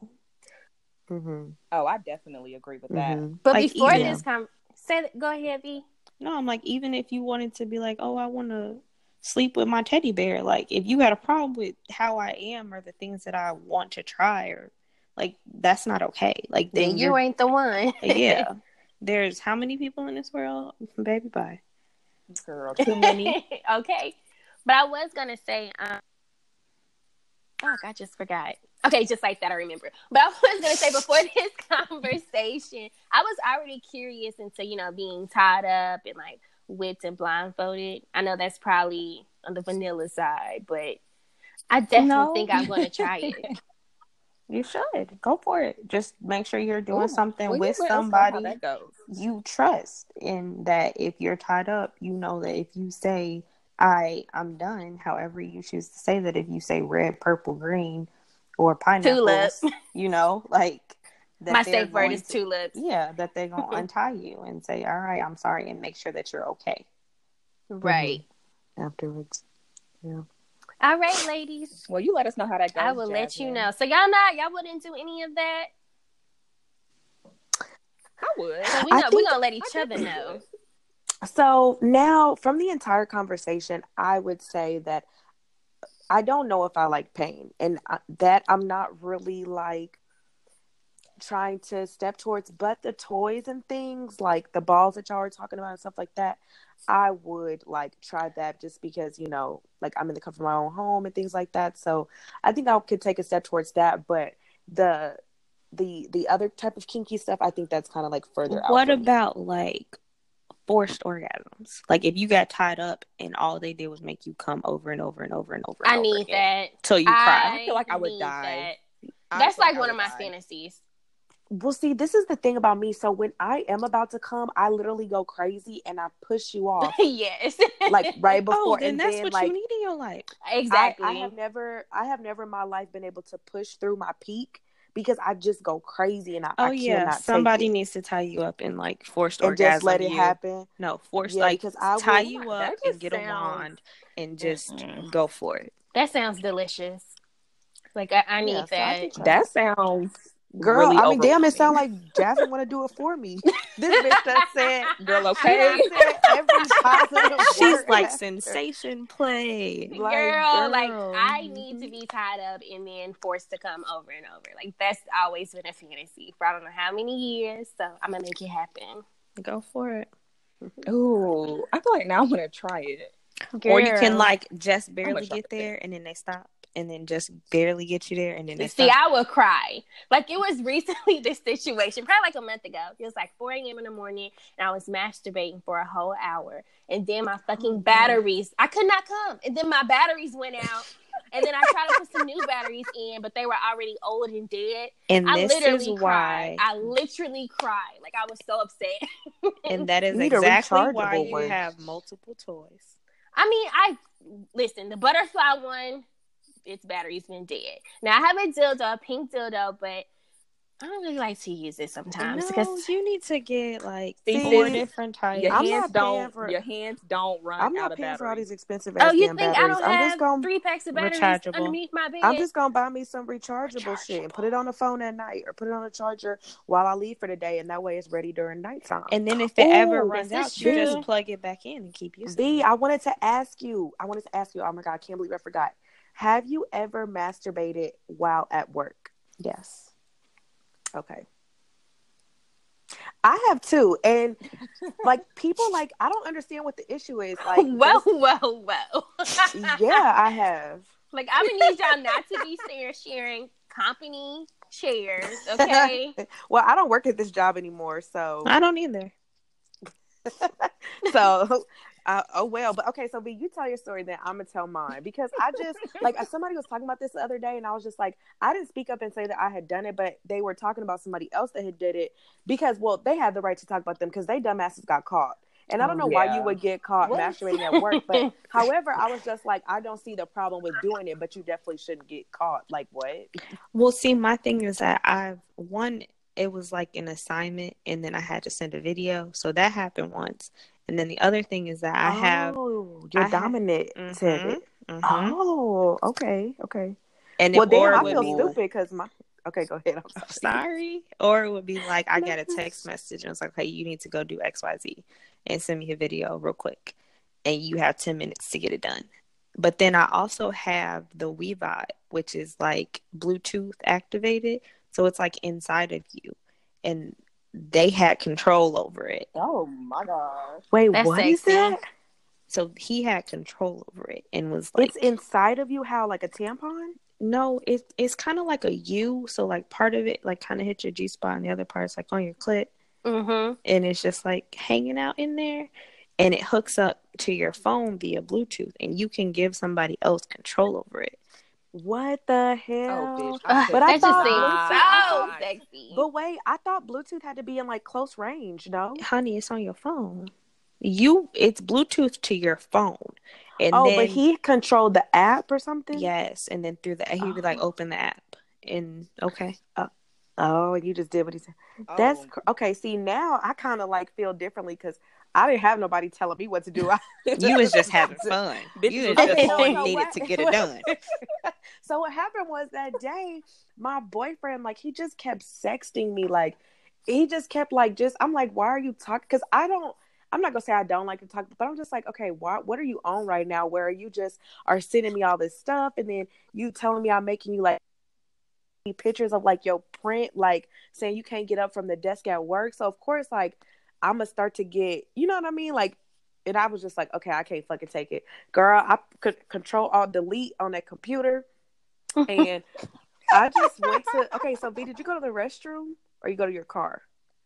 Oh, I definitely agree with that. But like, before this go ahead, V. No, I'm like, even if you wanted to be like, oh, I want to sleep with my teddy bear, like if you had a problem with how I am or the things that I want to try, or like that's not okay. Like then you ain't the one. Yeah. There's how many people in this world? Baby, bye. Girl, too many. Okay. But I was going to say, I just forgot. Okay, just like that, I remember. But I was going to say, before this conversation, I was already curious into, you know, being tied up and like whipped and blindfolded. I know that's probably on the vanilla side, but I definitely think I'm going to try it. You should go for it. Just make sure you're doing something with somebody you trust, and that if you're tied up, you know that if you say I'm done, however you choose to say that, if you say red, purple, green, or pineapples, you know, like that my safe word is tulips. Yeah, that they're gonna untie you and say, "All right, I'm sorry," and make sure that you're okay. Right afterwards. Yeah. All right, ladies. Well, you let us know how that goes. I will let you know. So y'all wouldn't do any of that? I would. So we're gonna let each other know. So now, from the entire conversation, I would say that I don't know if I like pain, and that I'm not really like trying to step towards. But the toys and things like the balls that y'all were talking about and stuff like that, I would like try that just because, you know, like I'm in the comfort of my own home and things like that. So I think I could take a step towards that. But the other type of kinky stuff, I think that's kind of like further out. What about like forced orgasms? Like if you got tied up and all they did was make you come over and over and over and over. I need that till you cry. I feel like I would die. That's like one of my fantasies. Well, see, this is the thing about me. So when I am about to come, I literally go crazy and I push you off. Yes. Like right before. Then that's what you need in your life. Exactly. I have never in my life been able to push through my peak because I just go crazy and I yeah, cannot somebody take it. needs to tie you up and like forced And just orgasm let it you. happen. No, forced Yeah, like because I tie would. you That up just and get a sounds- wand and just go for it. That sounds delicious. Like I need So I that. can try That sounds Girl, really I mean, damn, it overwhelming. sounds like Jasmine want to do it for me. This bitch done said, Girl, she okay. done said every positive She's word like after. sensation play. Girl, like I need to be tied up and then forced to come over and over. Like that's always been a fantasy for I don't know how many years. So I'm gonna make it happen. Go for it. Ooh, I feel like now I'm gonna try it. Girl. Or you can like just barely try get it. there and then they stop and then just barely get you there and then they See, stop. I would cry. Like it was recently this situation, probably like a month ago. It was like 4 a.m. in the morning and I was masturbating for a whole hour. And then my fucking batteries, I could not come. And then my batteries went out. And then I tried to put some new batteries in, but they were already old and dead. And I this literally is cried. why. I literally cried. Like I was so upset. And that is You need a exactly why rechargeable you one. have multiple toys. I mean, listen, the butterfly one, its battery's been dead. Now I have a dildo, a pink dildo, but I don't really like to use it sometimes No, because you need to get like See, 4 sis, different types. Your I'm hands not paying don't. for- Your hands don't run I'm out not of paying for all batteries. these expensive oh, ass you damn think batteries. I don't I'm have just gonna 3 packs of batteries Rechargeable. underneath my bed? I'm just gonna buy me some rechargeable shit and put it on the phone at night or put it on a charger while I leave for the day, and that way it's ready during nighttime. And then if it ever Ooh, runs this out, is you just true. plug it back in and keep using V, it. I wanted to ask you. Oh my God, I can't believe I forgot. Have you ever masturbated while at work? Yes. Okay. I have too. And like people like I don't understand what the issue is. Like Whoa. yeah, I have. Like I'm gonna need y'all not to be sharing company shares, okay? Well, I don't work at this job anymore, so I don't either. so oh well. But okay, so V, you tell your story, then I'm gonna tell mine because I just like somebody was talking about this the other day, and I was just like, I didn't speak up and say that I had done it, but they were talking about somebody else that had did it because well, they had the right to talk about them because they dumbasses got caught. And I don't know why you would get caught masturbating at work, but however, I was just like, I don't see the problem with doing it, but you definitely shouldn't get caught. Like what? Well, see, my thing is that it was like an assignment and then I had to send a video. So that happened once. And then the other thing is that you're dominant. Oh, okay. And well, damn, I would feel be stupid because my. Okay, go ahead. I'm sorry. Or it would be like I get a text message and it's like, hey, you need to go do XYZ and send me a video real quick. And you have 10 minutes to get it done. But then I also have the WeVibe, which is like Bluetooth activated. So it's like inside of you. And they had control over it. Oh my gosh. Wait, That's what is sexy. that? So he had control over it and was like, It's inside of you, how like a tampon? no, it's kind of like a U. So like part of it like kind of hits your G spot and the other part's like on your clit. Mm-hmm. And it's just like hanging out in there. And it hooks up to your phone via Bluetooth. And you can give somebody else control over it. What the hell? Oh, bitch. But I that thought just seems so sexy. But wait, I thought Bluetooth had to be in like close range, no? Honey, it's on your phone. It's Bluetooth to your phone. And then, but he controlled the app or something? Yes, and then through the he'd be like, open the app. And okay. Oh, you just did what he said. That's okay. See, now I kind of like feel differently because I didn't have nobody telling me what to do. You was just having fun. You was just needed to get it done. So what happened was that day, my boyfriend, like, he just kept sexting me. Like, he just kept like, I'm like, why are you talking? Because I'm not gonna say I don't like to talk, but I'm just like, okay, what are you on right now? Where you just are sending me all this stuff, and then you telling me I'm making you like pictures of like your print, like saying you can't get up from the desk at work. So of course, like, I'm gonna start to get, you know what I mean? Like, and I was just like, okay, I can't fucking take it, girl. I could Control Alt Delete on that computer, and I just went to. Okay, so V, did you go to the restroom or you go to your car?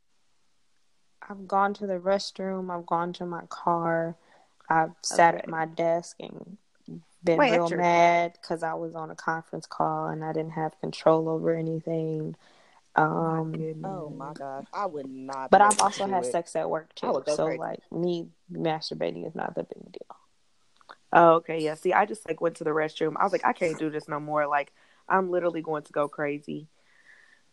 I've gone to the restroom. I've gone to my car. I've sat at my desk and been real mad because I was on a conference call and I didn't have control over anything. Oh my gosh, I would not. But I've also had sex at work too, so crazy. like me masturbating is not the big deal. Oh, okay, yeah. See, I just like went to the restroom. I was like, I can't do this no more. Like, I'm literally going to go crazy.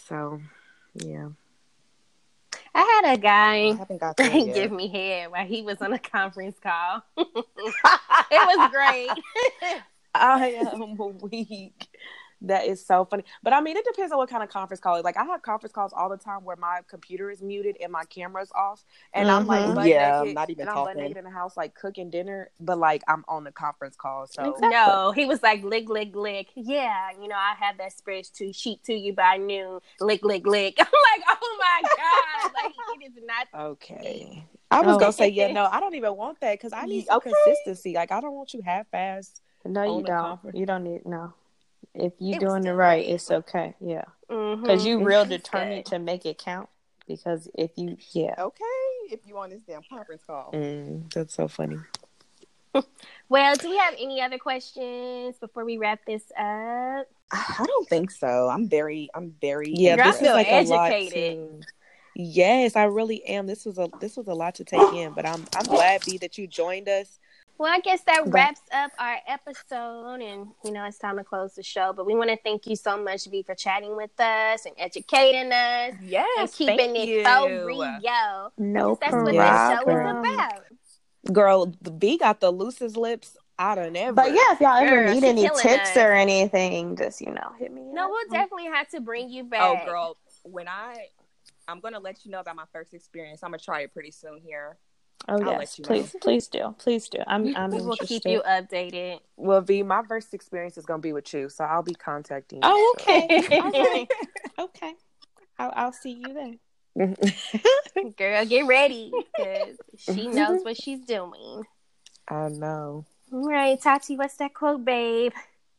So, yeah. I had a guy I haven't got there yet. give me head while he was on a conference call. It was great. I am weak. That is so funny. But I mean, it depends on what kind of conference call it is. Like, I have conference calls all the time where my computer is muted and my camera's off. And I'm like, butt naked, not even and I'm butt naked in the house, like cooking dinner. But like, I'm on the conference call. So no, he was like, lick, lick, lick. Yeah, I have that spreadsheet sheet to you by noon. Lick, lick, lick. I'm like, oh my God. Like, it is not. Okay. I was going to say, yeah, no, I don't even want that because I need some consistency. Like, I don't want you half-assed. No, you don't. Conference. You don't need, no. If you're doing it right, it's okay. Yeah. Because you real determined to make it count. Because if you, Okay, if you on this damn conference call. That's so funny. Well, do we have any other questions before we wrap this up? I don't think so. I'm very. Yeah, this is like educated. a lot to. Yes, I really am. This was a lot to take in, but I'm glad, B, that you joined us. Well, I guess that wraps up our episode, and it's time to close the show. But we want to thank you so much, V, for chatting with us and educating us. Yes, and keeping it so real. No, that's what this show is about. Girl, the V got the loosest lips out of ever. But yeah, if y'all ever need any us. tips or anything, just hit me. No, we'll definitely have to bring you back. Oh, girl, when I'm gonna let you know about my first experience. I'm gonna try it pretty soon here. Oh, yes. Please do. I'm we will keep you updated. Well, V, my first experience is going to be with you, so I'll be contacting you. Oh, okay. All right. Okay. I'll see you then. Girl, get ready, because she knows what she's doing. I know. All right, Tati, what's that quote, babe?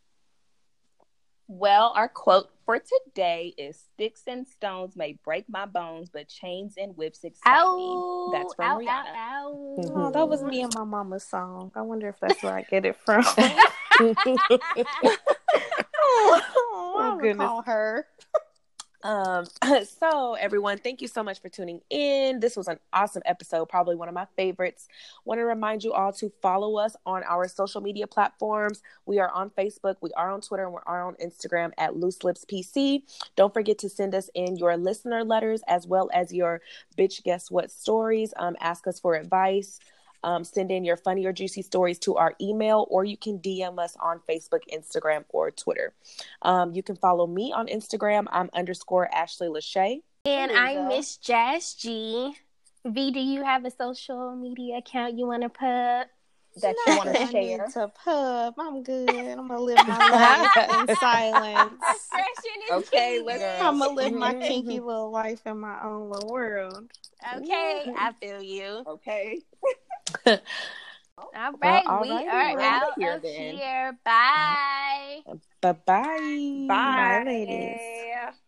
Well, our quote for today is "Sticks and stones may break my bones, but chains and whips excite me." That's from Rihanna. Oh, that was me and my mama's song. I wonder if that's where I get it from. Oh goodness. Call her. So everyone, thank you so much for tuning in. This was an awesome episode, probably one of my favorites. Want to remind you all to follow us on our social media platforms. We are on Facebook, we are on Twitter, and we are on Instagram at Loose Lips PC. Don't forget to send us in your listener letters as well as your bitch guess what stories. Ask us for advice. Send in your funny or juicy stories to our email, or you can DM us on Facebook, Instagram, or Twitter. You can follow me on Instagram. I'm _Ashley Lachey. And I'm Miss Jazz G. V, do you have a social media account you want to put? That you want to share? I need to pub. I'm good. I'm gonna live my life in silence. Okay, I'm gonna live my kinky little life in my own little world. Okay, I feel you. Okay. All right, we are out of here. Bye. Bye-bye. Bye, ladies.